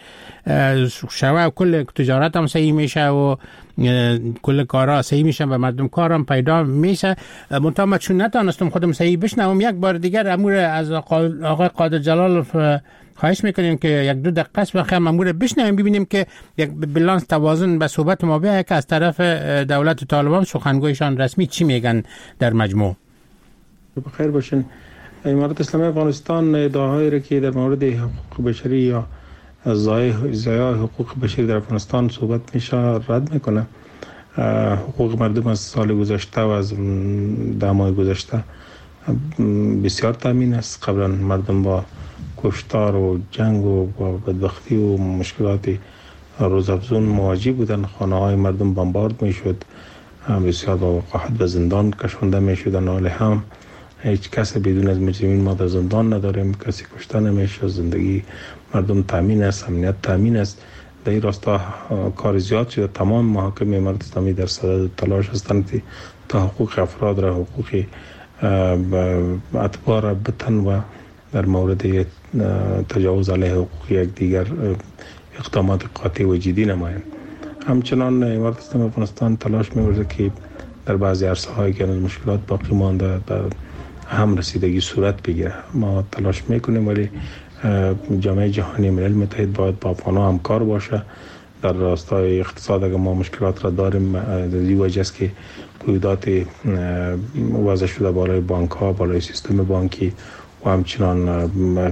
شوه کل تجارت هم صحیح میشه و کل کارا صحیح میشن و مردم کارم پیدا میشه. منتها چون نتونستم خودم صحیح بشنوم، یک بار دیگر امور از آقای قادر جلال خواهش میکنیم که یک دو دقیقه است بخیر امور بشنویم، ببینیم که یک بالانس توازن به صحبت ما بیاید که از طرف دولت طالبان سخنگویشان رسمی چی میگن در مجموع. بخیر باشین. امارت اسلامی افغانستان ادعاهایی را که در مورد حقوق بشری یا ضایع حقوق بشری در افغانستان صحبت میشه رد میکنه. حقوق مردم از سال گذشته و از 10 ماه گذشته بسیار تامین است. قبلا مردم با کشتار و جنگ و با بدبختی و مشکلات روزافزون مواجه بودن. خانه های مردم بمبارد میشد، بسیار با وقاحت به زندان کشانده میشدن. حال هم هیچ کس بدون از مجرمین ما در زندان نداریم، کسی کشته نمیشه، زندگی مردم تامین است، امنیت تامین است. در این راستا کار زیاد شده. تمام محاکم امارت اسلامی در صدد تلاش هستند تا حقوق افراد را، حقوق اتباع را بتن و در مورد تجاوز علیه حقوق یک دیگر اقدامات قاطع و جدی نمایند. همچنان امارت اسلامی افغانستان تلاش می‌ورزد که در بعضی عرصه‌هایی که مشکلات باقی مانده در هم رسیدگی صورت بگیره. ما تلاش میکنیم ولی جامعه جهانی، ملل متحد باید با افغان‌ها همکار باشه. در راستای اقتصاد اگر ما مشکلات را داریم، از این وجه است که قیودات وضع شده بالای بانک‌ها، بالای سیستم بانکی و همچنان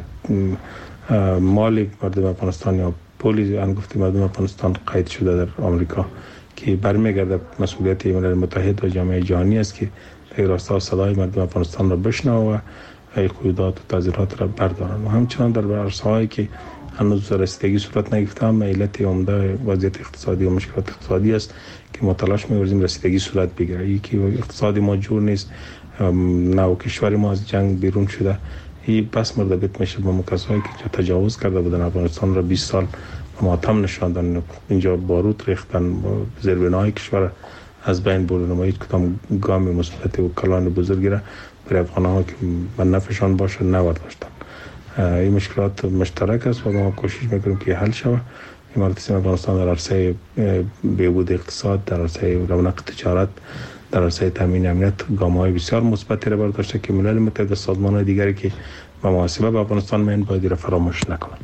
مال مردم افغانستان یا پولی انگفت مردم افغانستان قید شده در آمریکا که برمیگرده مسئولیت ملل متحد و جامعه جهانی است که در راستا صدای مردم افغانستان را بشنوه و قیودات و تعزیرات را بردارن. و همچنان در عرصه‌هایی که هنوز رسیدگی صورت نگرفته، هم علت عمده وضعیت اقتصادی و مشکلات اقتصادی است که ما تلاش می‌ورزیم رسیدگی صورت بگیره. یکی اقتصادی ما جور نیست، نو کشور ما از جنگ بیرون شده، این بس مرتبط میشه با کسایی که تجاوز کرده بودن افغانستان را 20 سال ماتم نشاندن، اینجا بارود ریختن، زیربناهای کشور از بین بردن. ما هیچ کدام گام مثبت و کلان بزرگی را برای افغان‌ها که به نفعشان باشه نورداشتن. این مشکلات مشترک است و ما کوشش میکنیم که حل شود. امارت اسلامی افغانستان در عرصه بهبود اقتصاد، در عرصه رونق تجارت، در عرصه تامین امنیت گام‌های بسیار مثبتی را برداشته که ملل متحد و سازمان‌های دیگری که به محاسبه به افغانستان میان باید را فراموش نکنند.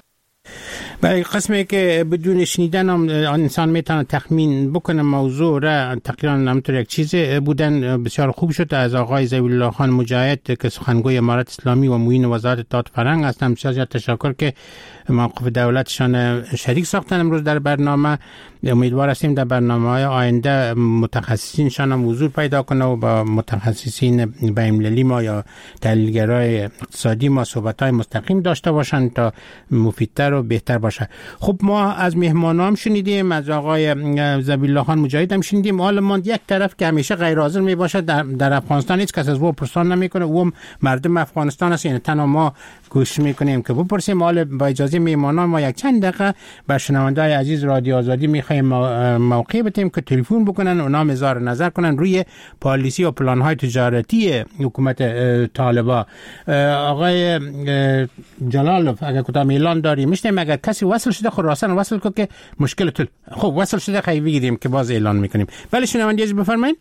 برای قسمی که بدون شنیدن هم انسان میتونه تخمین بکنه موضوع را، تقریبا همونطور یک چیز بودن. بسیار خوب شد از آقای ضوی الله خان مجاهد که سخنگوی امارت اسلامی و معین وزارت اطلاعات فرهنگ هستم. بسیار تشکر که موقف دولتشان شریک ساختن امروز در برنامه. امیدوار هستیم در برنامه‌های آینده متخصصینشان هم حضور پیدا کنه و با متخصصین بین‌المللی ما یا تحلیلگرای اقتصادی ما صحبت‌های مستقیم داشته باشن تا مفیدتر و بهتر باشه. خب ما از مهمانان هم شنیدیم، از آقای ضوی الله خان مجاهد هم شنیدیم. حالا ما یک طرف که همیشه غیر حاضر می باشه در افغانستان هیچ کس از او پرسان نمیکنه، او مردم افغانستان است. یعنی تنها ما گوش میکنیم که بپرسیم. حالا با اجازه مهمانان ما یک چند دقیقه به شنونده‌های عزیز رادیو آزادی میخوایم موقع بدیم که تلفن بکنن، اونا اظهار نظر کنن روی پالیسی و پلان‌های تجارتی حکومت طالبان. آقای جلالوف اگر کدام اعلان داری میشنیم، اگر کسی وصل شده خراسان وصل کنه که مشکل تو خب وصل شده خیلی بگیریم که باز اعلان میکنیم. ولی شنونده از بفرمایید.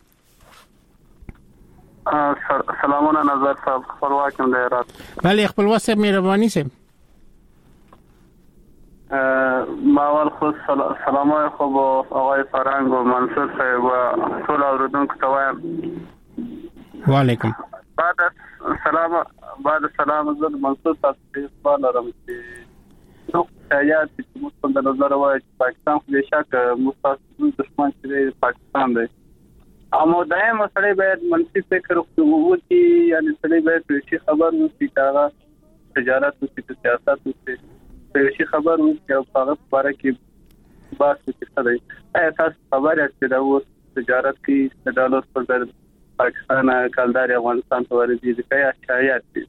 سلامونه نظر صاحب، خپلواکم د هرات. ولی خپلواک صاحب مهرباني صاحب ما اول خود سلامای خوب آقای فرهنگ و منصور صاحب و ټول اوریدونکو ته وایم و علیکم. بعد سلام زه منصور صاحب ته سوال لرم چې نو شایعات چې موږ د نظر وایي چې پاکستان خو بېشکه موږ دښمن چې پاکستان دی، اما دایم سړی باید منفي فکر وکړي، یعنی سړی باید په خبر وکړي چې هغه تجارت وکړي، سیاست وکړي، په خبر وکړي او هغه لپاره کې بحث وکړي. تاسو خبر یاست چې دا تجارت کې د ډالر پر ځای پاکستان کلدار افغانستان ته ورځي ځکه شایعات دي.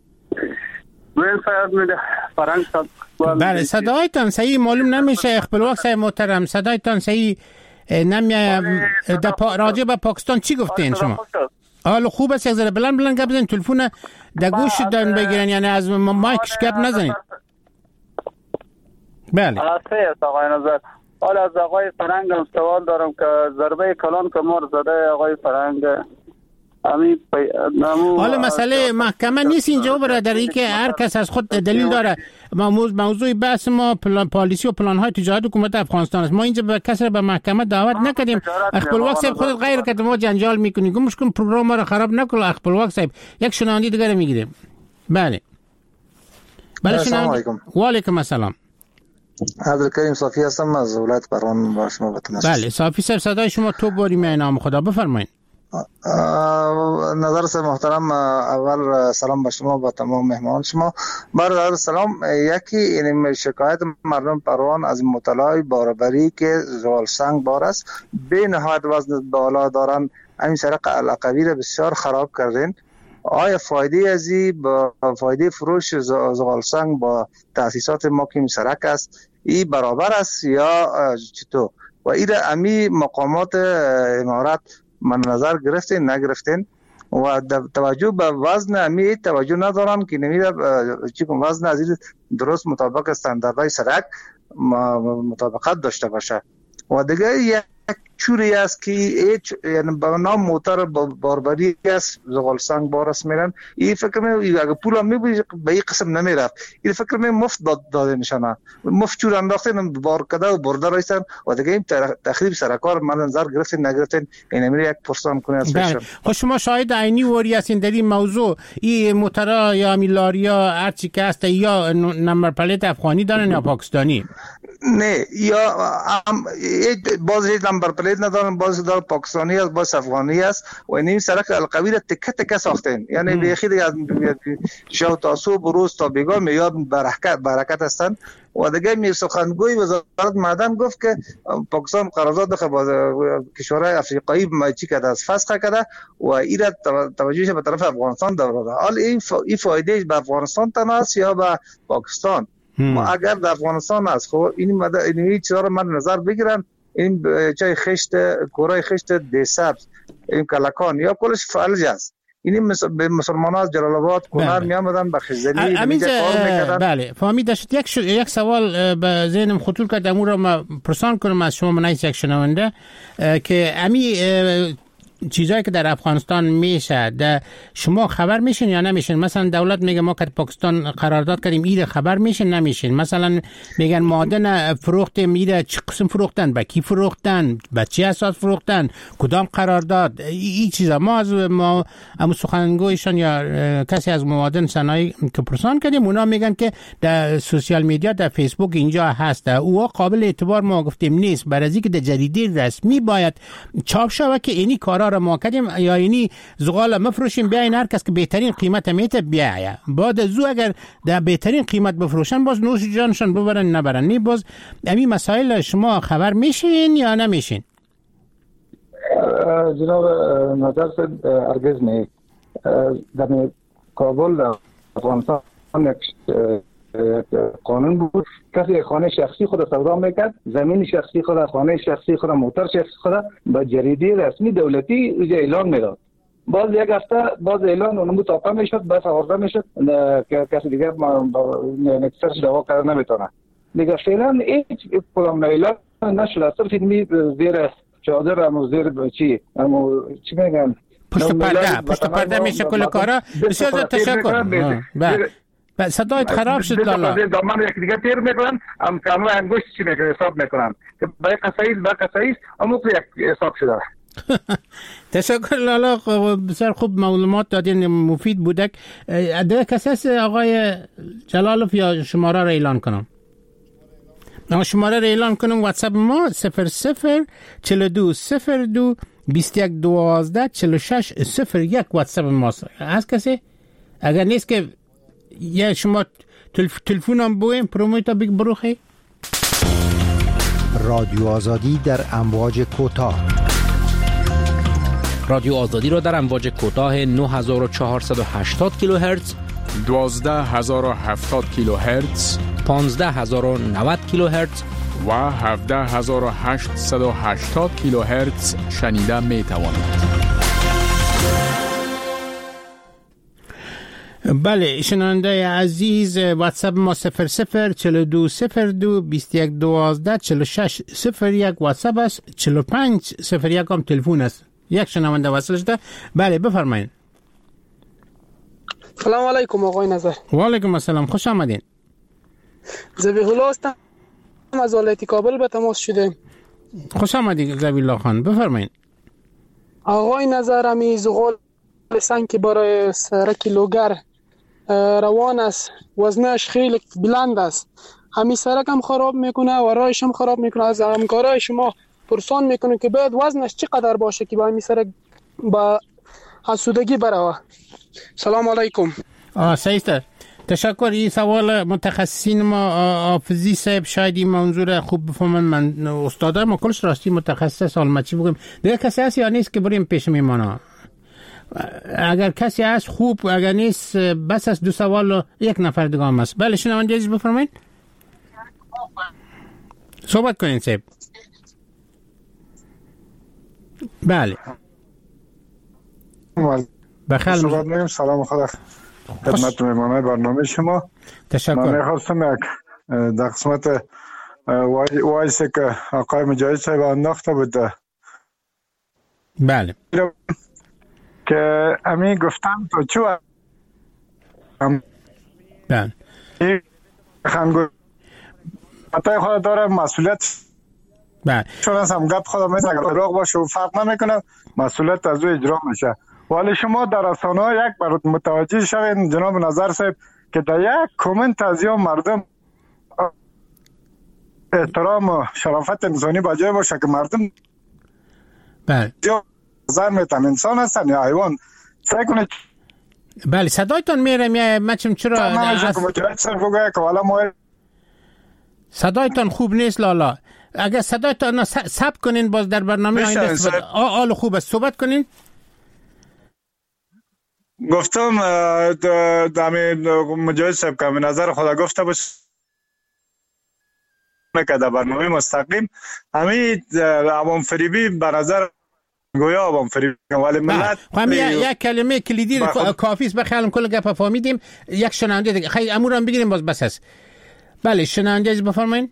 بله صدایتان صحیح معلوم نمیشه. خپلواک صاحب محترم صدایتان صحیح نمیاد. راجع به پاکستان چی گفتین شما؟ حالا خوب است یک ذره بلند گپ بزنید، تلفن در گوش دارن بگیرن، یعنی از مایکش گپ نزنید. بله است آقای نظر. حالا از آقای فرهنگ سوال دارم که ضربه کلان که مار زده آقای فرهنگ حالا مسئله محکمه نیست اینجا برادری که هر کس از خود دلیل داره. موضوع بحث ما پالیسی و پلان‌های تجارت حکومت افغانستان است. ما اینجا به کسی به محکمه دعوت نکردیم. خپلواک صاحب خودت غیر که ما جنجال میکنی، گمش کن پروگرام ما رو خراب نکن. خپلواک صاحب یک شنونده دیگه میگیریم. بله السلام علیکم. و علیکم السلام. عبدالکریم صافی هستم از ولایت بروان با شما بتونم. بله صافی صاحب صدای شما تو باری می نام خدا بفرمایید. نظر سے محترم اول سلام به شما با تمام مهمان شما. برادر سلام، یکی این شکایت مردم پروان از مطالعه باربری که زغال سنگ بار است به نهایت وزن بالا دارن، این سرق العقبی را بسیار خراب کردین. آیا فایده ازی با فایده فروش زغال سنگ با تاسیسات ما که سرک است این برابر است یا چطور؟ و این امی مقامات امارات من نظر گرفتین نگرفتین و توجه به وزن امی توجه ندارن که نمیده چی کنم وزن از درست مطابق استانداردهای سرک مطابقت داشته باشه. و دیگه یک چوری است که یعنی به نام موتر باربری است زغال سنگ بار است میرن. این فکر می اگه پول هم میبود به این قسم نمیرفت. این فکر می مفت داده میشن، مفت چور انداختن بار کده و برده رایستن و دیگه این تخریب سرکار من نظر گرفتین نگرفتین این امیر یک پرسان کنه از بله. خب شما شاهد عینی وری هستین در این موضوع. این موترا یا میلاریا هرچی که هست یا نمبر پلیت افغانی دارن یا پاکستانی؟ نه، یا باز یک نمبر پلیت ندارن، باز دار پاکستانی است، باز افغانی است و این سرک القوی را تکه تکه ساختن. یعنی به خیلی از شو تا صبح روز تا بیگاه میاد برکت هستند. و دیگه می سخنگوی وزارت معدن گفت که پاکستان قرارداد با کشورهای افریقایی چی کرده است فسخ کرده و این را توجهش به طرف افغانستان داده. حال این فایده به افغانستان تنها است یا به پاکستان؟ ما اگر در افغانستان است خب این چیزا رو من نظر بگیرن، این چای خشت کورای خشت دسبز این کلکان یا کلش فلج است. این به مسلمان از جلال آباد کنار می آمدن به خزری اینجا کار میکردن. بله فهمیدید. یک سوال به ذهنم خطور کرد، امور رو ما پرسان کنم از شما منایس یک شنونده که امی چیزایی که در افغانستان میشه در شما خبر میشین یا نمیشین؟ مثلا دولت میگه ما که پاکستان قرارداد کردیم ایده خبر میشین نمیشین؟ مثلا میگن معادن فروختیم ایده چه قسم فروختن، به کی فروختن، به چه اساس فروختن، کدام قرارداد، این چیزا ما از سخنگویشان یا کسی از معادن صنایع که پرسان کردیم اونا میگن که در سوشال میدیا در فیسبوک اینجا هست او قابل اعتبار ما گفتیم نیست، برای اینکه در جریده رسمی باید چاپ شود که اینی کارا ما کردیم یا اینی زغال مفروشیم بیاین هر کس که بهترین قیمت میته بیایه بعد از او اگر در بهترین قیمت بفروشن باز نوش جانشان ببرن نبرن. نی باز همین مسائل شما خبر میشین یا نمیشین؟ جناب نظر سے ارگز نه در کابل افغانستان قانون بود کسی خانه شخصی خود سودا میکرد، زمین شخصی خود، خانه شخصی خود، موتر شخصی خود با جریده رسمی دولتی اعلان میداد. باز یک هفته باز اعلان اونمو تاپا میشد، بس آورده میشد که کسی دیگه نکسرش دعوا کرده نمیتونه. دیگه فعلا هیچ کدام اعلان نشده، صرف اینمی زیر چادر هم زیر چی میگن پشت پرده میشه کل کارا. بسیار تشکر. بله صدایت خراب شد لالا. دامن یک دیگه تیر میکنن، هم کانو انگشت چی میکنن حساب میکنن که برای قصایص اموق یک حساب شده. تشکر لالا، بسیار خوب معلومات دادین، مفید بودک. دیگه کسی هست آقای جلالوف یا شماره را اعلان کنم؟ شماره را اعلان کنم. واتساپ ما 004202 2112 4601 واتساپ ماست. هست کسی؟ اگر نیست که یا شما تلفنم بویم پرومویتا بیگ بروخی. رادیو آزادی در امواج کوتاه. رادیو آزادی را در امواج کوتاه 9480 کیلوهرتز، 12070 کیلوهرتز، 15090 کیلوهرتز و 17880 کیلوهرتز شنیده می توانید. بله شنونده عزیز، واتساپ ما 004202 2112 4601 واتساپ است، 4501 هم تلفن است. یک شنونده وصل شده. بله بفرمایید. سلام علیکم آقای نظر. و علیکم السلام، خوش آمدین. ذبیح الله هستم از ولایت کابل به تماس شده. خوش آمدید ذبیح الله خان، بفرمایید. آقای نظر، امی زغال سنگ که برای سرک لوگر روان است، وزنش خیلی بلند است. همین سرک هم خراب میکنه و راهش هم خراب میکنه. از همکارای شما پرسان میکنه که باید وزنش چقدر باشه که با همین سرک با آسودگی بروه. سلام علیکم. سیستر تشکر. این سوال متخصصین ما حافظی صاحب شاید این موضوع خوب بفهمن. من استاده ما کلش راستی متخصص حال ما چی بگم دیگه کسی هست یا نیست که بریم پیش میمانا؟ اگر کسی هست خوب، اگر نیست بس از دو سوال یک نفر دیگه هم هست. بله شنونده عزیز بفرمایید، صحبت کنین صاحب. بله بخیر. صحبت میگم. سلام خدا خدمت مهمانای برنامه شما. تشکر. من میخواستم یک در قسمت وایسی که آقای مجاهد صاحب انداخته بود، بله، که امی گفتم تو چو بله خانگو حتی خود داره مسئولیت. بله چون از هم گپ خدا میزنه اگر دروغ باشه و فرق نمیکنه مسئولیت از او اجرا میشه. ولی شما در رسانه‌ها یک بار متوجه شوین جناب نظر صاحب که در یک کامنت از یا مردم احترام و شرافت انسانی بجای باشه که مردم بله نظر میتن انسان هستن یا حیوان سعی کنید. بله صدایتان میره مچم چرا صدایتان خوب نیست لالا. اگر صدایتان ثبت کنین باز در برنامه آینده آل خوب است صحبت کنین. گفتم دمی مجاهد صاحب که نظر خدا گفته باشه که در برنامه مستقیم همین عوام فریبی به نظر گویا عوام فریبی ولی ملت یک کلمه کلیدی کافی است بخیالم کل گپ فهمیدیم. یک شنونده دیگه خیلی امور هم بگیریم باز بس است. بله شنونده از بفرمایید.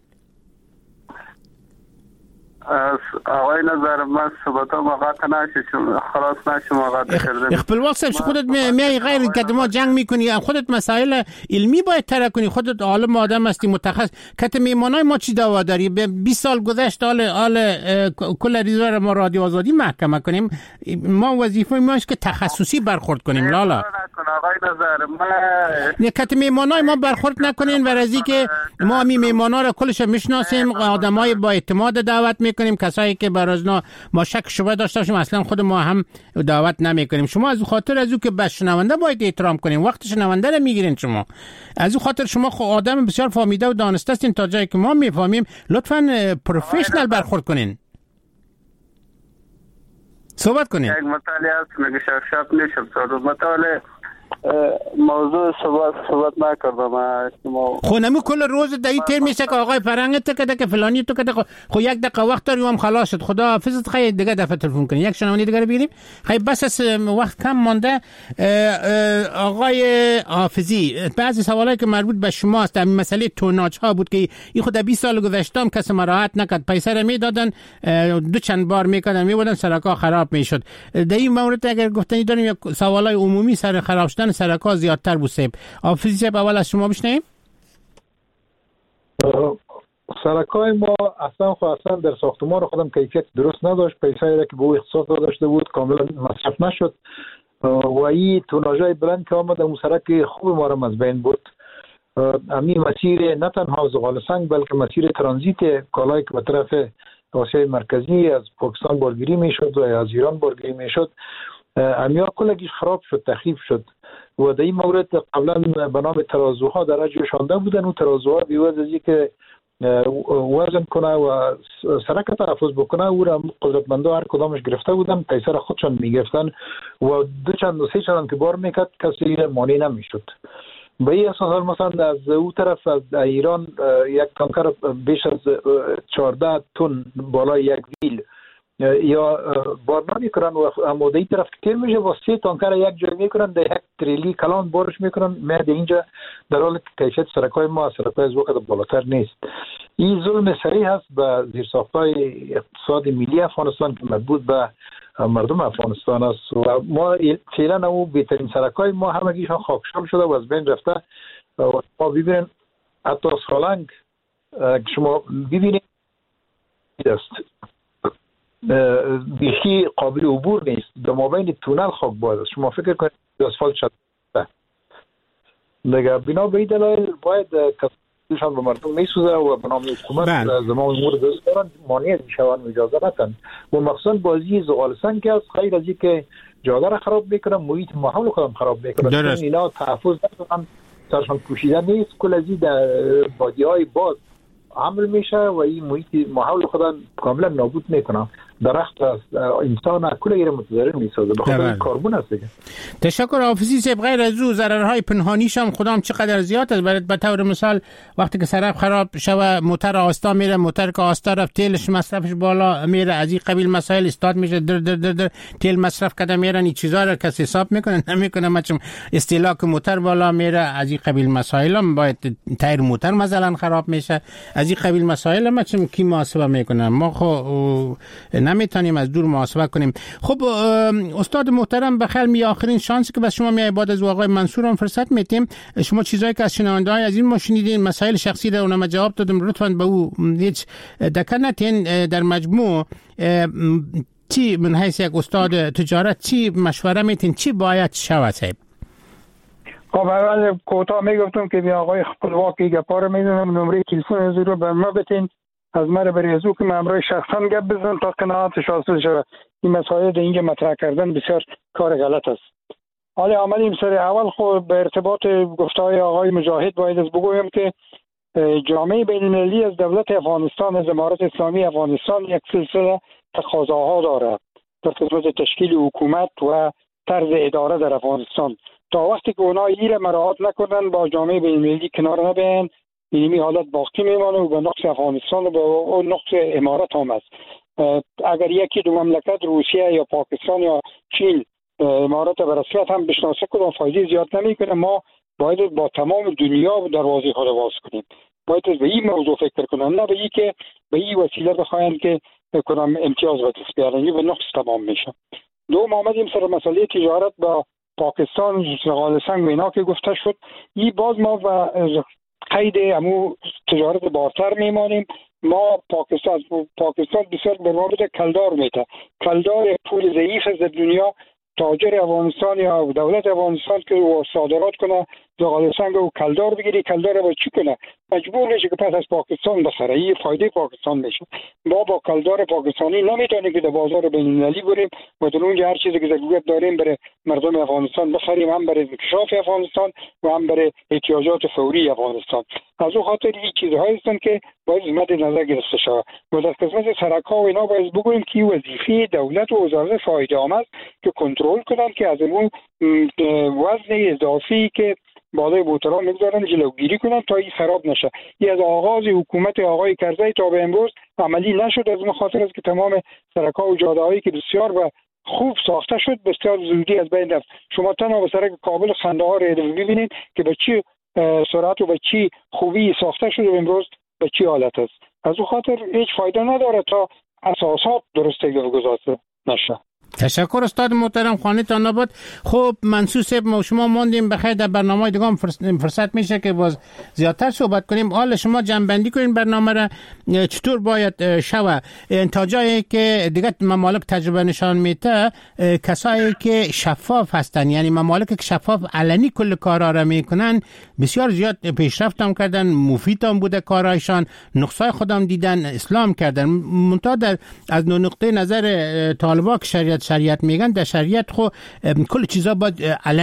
آقای نظر من صحبتام قطع نشه چون خلاص نشم قطع کردم. خپلواک صاحب خودت میای غیر که ما جنگ میکنی، خودت مسائل علمی باید طرح کنی، خودت عالم آدم هستی متخصص. کت میمانای ما چی دعوا داری؟ 20 سال گذشت کل ریزه ما رادیو آزادی محکمه کنیم. ما وظیفه ما است که تخصصی برخورد کنیم. لالا آقای نظر من کت میمانای ما برخورد نکنین و رازی که ما میمانا رو کلش میشناسیم، آدمای با اعتماد دعوت میکنیم، کسایی که برازنا ما شک شبه داشته باشیم اصلا خود ما هم دعوت نمیکنیم. شما از خاطر از او که به شنونده باید احترام کنیم، وقت شنونده رو میگیرین. شما از او خاطر شما آدم بسیار فهمیده و دانسته هستین تا جایی که ما میفهمیم. لطفاً پروفشنال برخورد کنین، صحبت کنین. یک مطالعه است میگه شب نشم مطالعه موضوع صحبت نکردم. خونمو کل روز دایی تیر میشه که آقای فرنگت کده که فلانی تو کده خو یک دقیقه وقت داریم هم خلاص شد. خدا حافظت. خیلی دیگه دفعه تلفن کنی. یک شنونده دیگه رو بگیریم. خیلی بس از وقت کم مانده. آقای حافظی بعضی سوالایی که مربوط به شما است، همین مسئله توناج ها بود که این خود 20 سال گذشته کس مراعات نکرد، پیسه رو میدادن دو چند بار میکردن میبودن سرکا خراب میشد. در این مورد اگر گفتنی داریم یک سوالای عمومی سر خراب شدن سرکا زیادتر بود. صاحب حافظی صاحب اول از شما بشنویم. سرکای ما اصلا در ساختمان خودم کیفیت درست نداشت، پیسایی را که به او اختصاص داشته بود کاملا مصرف نشد و این توناژای بلند که آمد اون سرک خوب ما را از بین بود. همین مسیر نه تنها زغال سنگ بلکه مسیر ترانزیت کالایی که به طرف آسیای مرکزی از پاکستان بارگیری میشد و از ایران بارگیری میشد امیا کلگیش خراب شد، تخریب شد و در این مورد قبلا به نام ترازوها درجه شانده بودن و ترازوها بیوز از که وزن کنه و سرک تحفظ بکنه او را قدرتمندا هر کدامش گرفته بودن، پیسه را خودشان میگرفتن و دو چند و سه چند که بار میکرد کسی مانع نمیشد. به این اساس مثلا از او طرف از ایران یک تانکر بیش از 14 تن بالای یک ویل یا بار نمیکنن و اماده ای طرف که تیر میشه با 3 تانکر یک جای میکنن در یک تریلی کلان بارش میکنن. مهد اینجا در حال کیفیت سرکای ما از سرکای از وقت بالاتر نیست. این ظلم صریح هست به زیرساختهای اقتصاد ملی افغانستان که مربوط به مردم افغانستان است و ما فعلا او بهترین سرکای ما همگیشان خاکشال شده و از بین رفته. ما ببینید حتی سالنگ شما ببینید است بیخی قابل عبور نیست، در مابین تونل خاک باید است. شما فکر کنید اسفالت شده دیگه بنا به این دلایل باید کسانشان به مردم میسوزه و به نام حکومت زمان امور دست دارن مانع میشوند و اجازه ندن و مخصوصا بازی زغال سنگ که از خیر از که جاده را خراب میکنن محیط ماحول خودم خراب میکنن اینا تحفظ ندارن سرشان پوشیده نیست کل از این در بادیهای باز عمل میشه و این محیط ماحول خودم کاملا نابود میکنن درخت است انسان کل غیر متضرر میسازه به خاطر کربن است دیگه. تشکر حافظی صاحب. غیر از او ضررهای پنهانیش هم خدام چقدر زیاد است. به طور مثال وقتی که سراب خراب شوه موتور آستا میره، موتور که آستا رفت تیلش مصرفش بالا میره، از این قبیل مسائل استاد میشه در در در در تیل مصرف کرده میرن این چیزا رو کسی حساب میکنه نمیکنه مثلا استهلاک موتور بالا میره، از این قبیل مسائل هم باید تایر موتور مثلا خراب میشه، از این قبیل مسائل هم مثلا کی محاسبه میکنه؟ ما خو نمیتونیم از دور محاسبه کنیم. خب استاد محترم بخیر می آخرین شانسی که بس شما می بعد از آقای منصور هم فرصت میتیم شما چیزایی که از شنونده‌های از این ما شنیدین مسائل شخصی رو اونم جواب دادم لطفاً به او هیچ دکه نتین در مجموع چی من حیث یک استاد تجارت چی مشوره میتین چی باید شود صاحب؟ خب اول کوتاه میگفتم که بیا آقای خپلواکی گپا رو میدونم نمره تلفن از رو به ما بتین از مرا بریزو که مامورای شخصا گپ بزنم تا قناعتش حاصل شود. این مسائل اینجا مطرح کردن بسیار کار غلط است. حالا آمدیم سر اول خود به ارتباط گفته‌های آقای مجاهد باید از بگویم که جامعه بین‌المللی از دولت افغانستان از امارت اسلامی افغانستان یک سلسله تقاضاها دارد در خصوص تشکیل حکومت و طرز اداره در افغانستان. تا وقتی که اونا این را مراعات نکنن با جامعه بین‌المللی کنار نبین اینمی حالت باقی میمانه و به نقص افغانستان و به نقص امارت هم است. اگر یکی دو مملکت روسیه یا پاکستان یا چین امارت به رسمیت هم بشناسه کنه فایده زیاد نمیکنه. ما باید با تمام دنیا دروازه خود باز کنیم. باید به این موضوع فکر کنن نه به این که به این وسیله بخواین که کنم امتیاز به دست بیارن. به نقص تمام میشه. دوم آمدیم سر مسئله تجارت با پاکستان زغال سنگ و اینا که گفته شد. این باز ما و قید امو تجارت بارتر میمانیم. ما پاکستان بسیار به ما بده کلدار میته. کلدار پول ضعیف از دنیا تاجر افغانستان یا دولت افغانستان که صادرات کنه زغال سنگ و کلدار بگیری کلدار رو چی کنه مجبور میشه که پس از پاکستان بخره. این فایده پاکستان میشه. ما با کلدار پاکستانی نمیتونیم که در بازار بین‌المللی بریم و در اونجا هر چیزی که ضرورت داریم برای مردم افغانستان بخریم هم برای انکشاف افغانستان و هم برای احتیاجات فوری افغانستان. از اون خاطر این چیزهایی هستند که باید مد نظر گرفته شود و در قسمت سرک‌ها و اینا باید بگوییم که وظیفه دولت و وزارت فایده عامه است که کنترل کنند که از اون وزن اضافی که بالای موتورها میگذارن جلوگیری کنن تا این خراب نشه. این از آغاز حکومت آقای کرزی تا به امروز عملی نشد. از اون خاطر است که تمام سرک‌ها و جاده‌هایی که بسیار و خوب ساخته شد بسیار زودی از بین رفت. شما تنها به سرک کابل خنده‌ها رو ببینید که به چی سرعت و به چی خوبی ساخته شده و امروز به چی حالت است. از اون خاطر هیچ فایده نداره تا اساسات درسته گذاشته نشه. تشکر استاد محترم خانه‌تان آباد. خب منصور صاحب ما شما ماندیم بخیر در برنامه دیگه هم فرصت میشه که باز زیادتر صحبت کنیم. حالا شما جنبندی کنین برنامه را چطور باید شوه تا جایی که دیگه ممالک تجربه نشان میده کسایی که شفاف هستن یعنی ممالک که شفاف علنی کل کارا را میکنن بسیار زیاد پیشرفت هم کردن مفید هم بوده کارایشان نقصای خودم دیدن اسلام کردن منتها از نقطه نظر طالبان که شریعت میگن در شریعت خو کل چیزا باید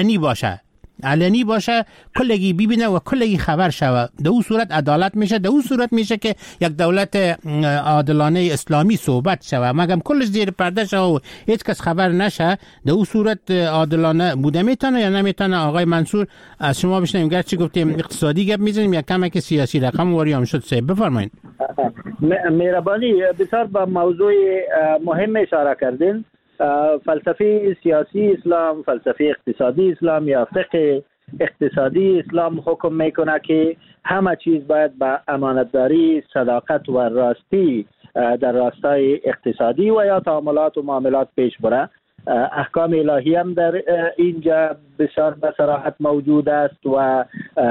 علنی باشه کلگی ببینه و کلگی خبر شوه. در اون صورت عدالت میشه. در اون صورت میشه که یک دولت عادلانه اسلامی صحبت شوه. مگم کلش زیر پرده شوه و هیچ کس خبر نشه در اون صورت عادلانه بوده میتونه یا نمیتونه؟ آقای منصور از شما بشنویم. گرچه گفتیم اقتصادی گپ میزنیم یا کمک سیاسی رقم واری هم شد سه بفرمایید. مهربانی بسیار به موضوع مهم اشاره کردین. فلسفه سیاسی اسلام، فلسفه اقتصادی اسلام یا فقه اقتصادی اسلام حکم میکنه که همه چیز باید با امانتداری، صداقت و راستی در راستای اقتصادی و یا تعاملات و معاملات پیش بره. احکام الهی هم در اینجا بسیار به صراحت موجود است و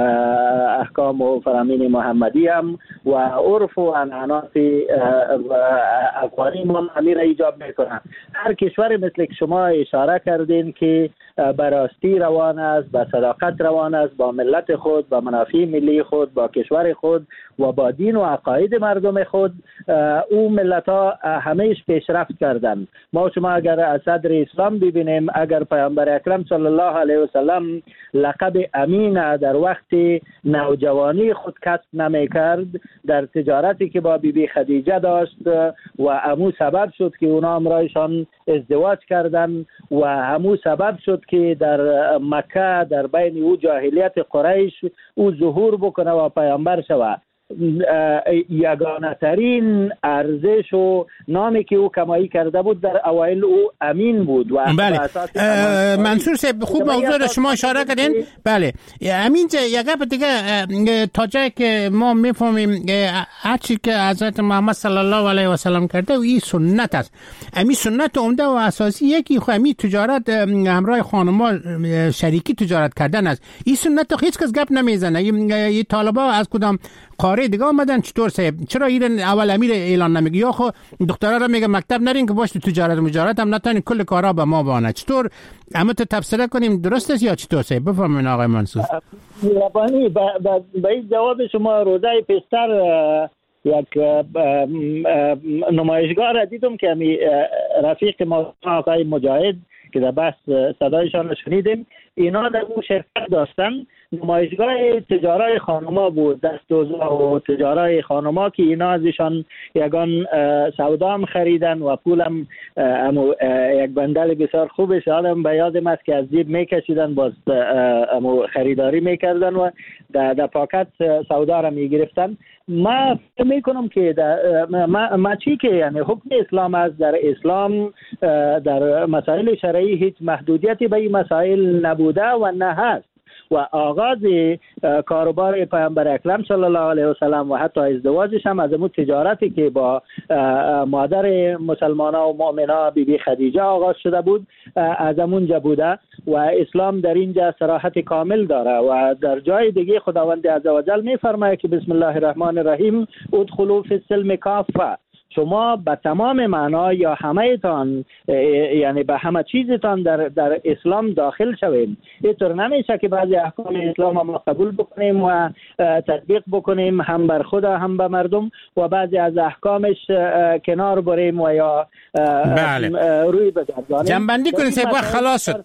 احکام و فرامین محمدی هم و عرف و عنعنات افغانی هم امیر ایجاب میکنند. هر کشور مثل که شما اشاره کردین که به راستی روان است، به صداقت روان است با ملت خود، با منافع ملی خود، با کشور خود و با دین و عقاید مردم خود، او ملت ها همیشه پیشرفت کردند. ما شما اگر از صدر اسلام ببینیم، اگر پیامبر اکرم صلی الله علیه و سلم لقب امین در وقت نوجوانی خود کسب نمی کرد، در تجارتی که با بیبی خدیجه داشت و همو سبب شد که اونا امرایشان ازدواج کردن و همو سبب شد که در مکه در بین او جاهلیت قریش او ظهور بکنه و پیامبر شود. یگانه ترین ارزش و نامی که او کمایی کرده بود در اوایل او امین بود. و بله منصور صاحب خوب موضوع را شما اشاره کردین. بله امین یک گپ دیگه تا جایی که ما میفهمیم هرچی که حضرت محمد صلی الله علیه و سلم کرده و این سنت است، امی سنت عمده و اساسی یکی خو امی تجارت همراه خانما شریکی تجارت کردن است. این سنت هیچ کس گپ نمیزنه. این طالبا از کدام قاره دیگه آمدن چطور صاحب؟ چرا ایران اول امیر اعلان نمیگه؟ یا خو دخترا را میگه مکتب نرین که باش تجارت مجارت هم نتونین کل کارا به ما بانه. چطور اما تو تفسیر کنیم درست است یا چطور صاحب؟ بفرمایید آقای منصور. لبانی به این جواب شما روزه پیشتر یک نمایشگاه را دیدم که امی رفیق ما آقای مجاهد که در بحث صدایشان شنیدیم، اینا در اون شرکت داشتن. نمایشگاه تجارای خانما بود، دستوزا و تجارای خانما که اینا ازشان یگان سودا هم خریدن و پولم یک بندل بسیار خوبش آدم به یادم است که از جیب میکشیدن باز خریداری میکردن و در پاکت سودا را میگرفتن. ما میکنم که ما چی که یعنی حکم اسلام است، در اسلام در مسائل شرعی هیچ محدودیتی به این مسائل نبوده و نه هست و آغاز کاروبار پیامبر اکرم صلی الله علیه و سلم و حتی ازدواجش هم از اون تجارتی که با مادر مسلمانا و مؤمنا بیبی خدیجه آغاز شده بود از اونجا بوده و اسلام در اینجا صراحت کامل داره و در جای دیگه خداوند عزوجل میفرماید که بسم الله الرحمن الرحیم ادخلوا فی السلم کافه. شما به تمام معنا یا همه تان یعنی به همه چیزتان در اسلام داخل شویم. اینطور نمیشه که بعضی احکام اسلام ما قبول بکنیم و تطبیق بکنیم هم بر خود هم به مردم و بعضی از احکامش کنار بریم و یا روی بگردانیم. جنبندی کنید صاحب خلاص شد.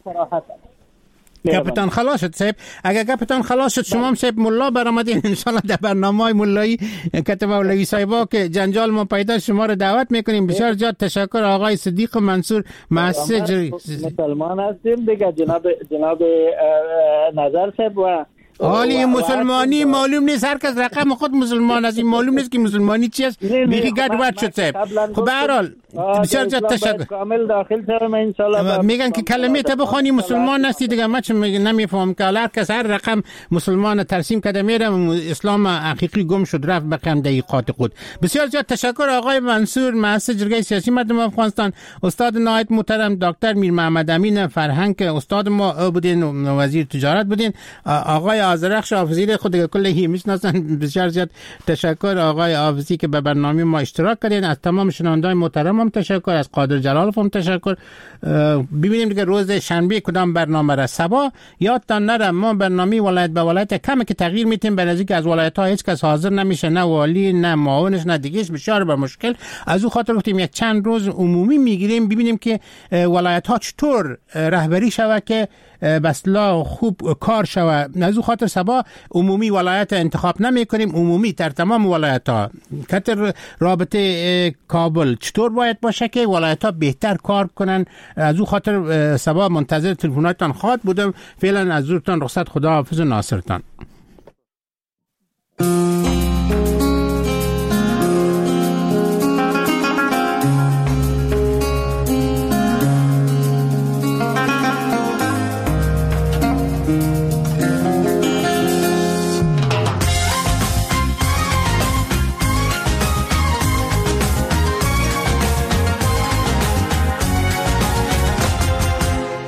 کاپیتان خلاص شد صاحب. اگر کاپیتان خلاص شد شما هم صاحب ملا برآمدین ان شاء الله در برنامه‌های ملایی کتب مولوی صاحبا که جنجال ما پیدا شما رو دعوت میکنیم. بسیار زیاد تشکر آقای صدیق منصور مؤسس مسلمان هستیم دیگه جناب نظر صاحب و حالی مسلمانی معلوم نیست، هر کس رقم خود مسلمان است، این معلوم نیست که مسلمانی چی است. بیخی گرد وقت شد صاحب. خب به هر حال بسیار زیاد تشکر. کامل داخل شدم ان شاء الله. میگن که کلمه تا بخونی مسلمان هستی دیگه. من چه نمیفهم که هر کس هر رقم مسلمان ترسیم کرده میره اسلام حقیقی گم شد رفت به کم دقیقات خود. بسیار زیاد تشکر آقای منصور مؤسس جرگه سیاسی مردم افغانستان، استاد نهایت محترم دکتر میر محمد امین فرهنگ استاد ما بودین و وزیر تجارت بودین. آقای آذرخش حافظی خود کلی میشناسن. بسیار زیاد تشکر آقای حافظی که به برنامه ما اشتراک کردین. از تمام شنوندگان محترم هم تشکر، از قادر جلالov هم تشکر. ببینیم دیگه روز شنبه کدام برنامه را. صبا یادتان نره ما برنامه ولایت به ولایت کمی که تغییر میتیم، به نزدیک از ولایت ها هیچ کس حاضر نمیشه، نه والی نه معاونش نه دیگهش، بسیار به مشکل. از او خاطر گفتیم یک چند روز عمومی میگیریم ببینیم که ولایت ها چطور رهبری شوه که بسلا خوب کار شوه. از او خاطر صبا عمومی ولایت انتخاب نمی کنیم، عمومی در تمام ولایت ها. خاطر رابطه کابل چطور باید باشه که ولایت ها بهتر کار کنن. از او خاطر صبا منتظر تلفناتتان خواهد بودم. فعلا از زورتان رخصت، خدا حافظ و ناصرتان.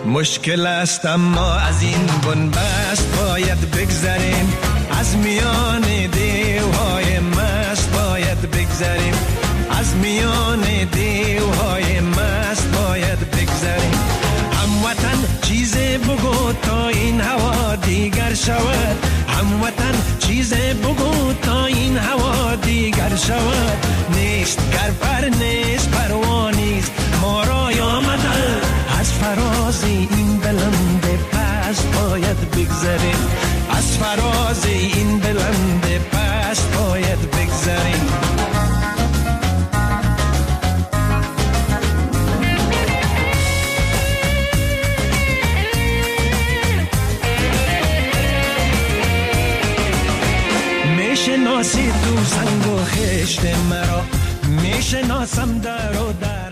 مشکل است اما از این بنبست باید بگذریم، از میان دیوهای مست باید بگذریم، از میان دیوهای مست باید بگذریم. هموطن چیز بگو تا این هوا دیگر شود، هموطن چیز بگو تا این هوا دیگر شود. نیست گر پر نیست پروانیست ما را آمدن، از فراز این بلند پست باید بگذریم، از فراز این بلند پست باید بگذریم. میشناسی تو سنگ و خشت مرا، میشناسم در و در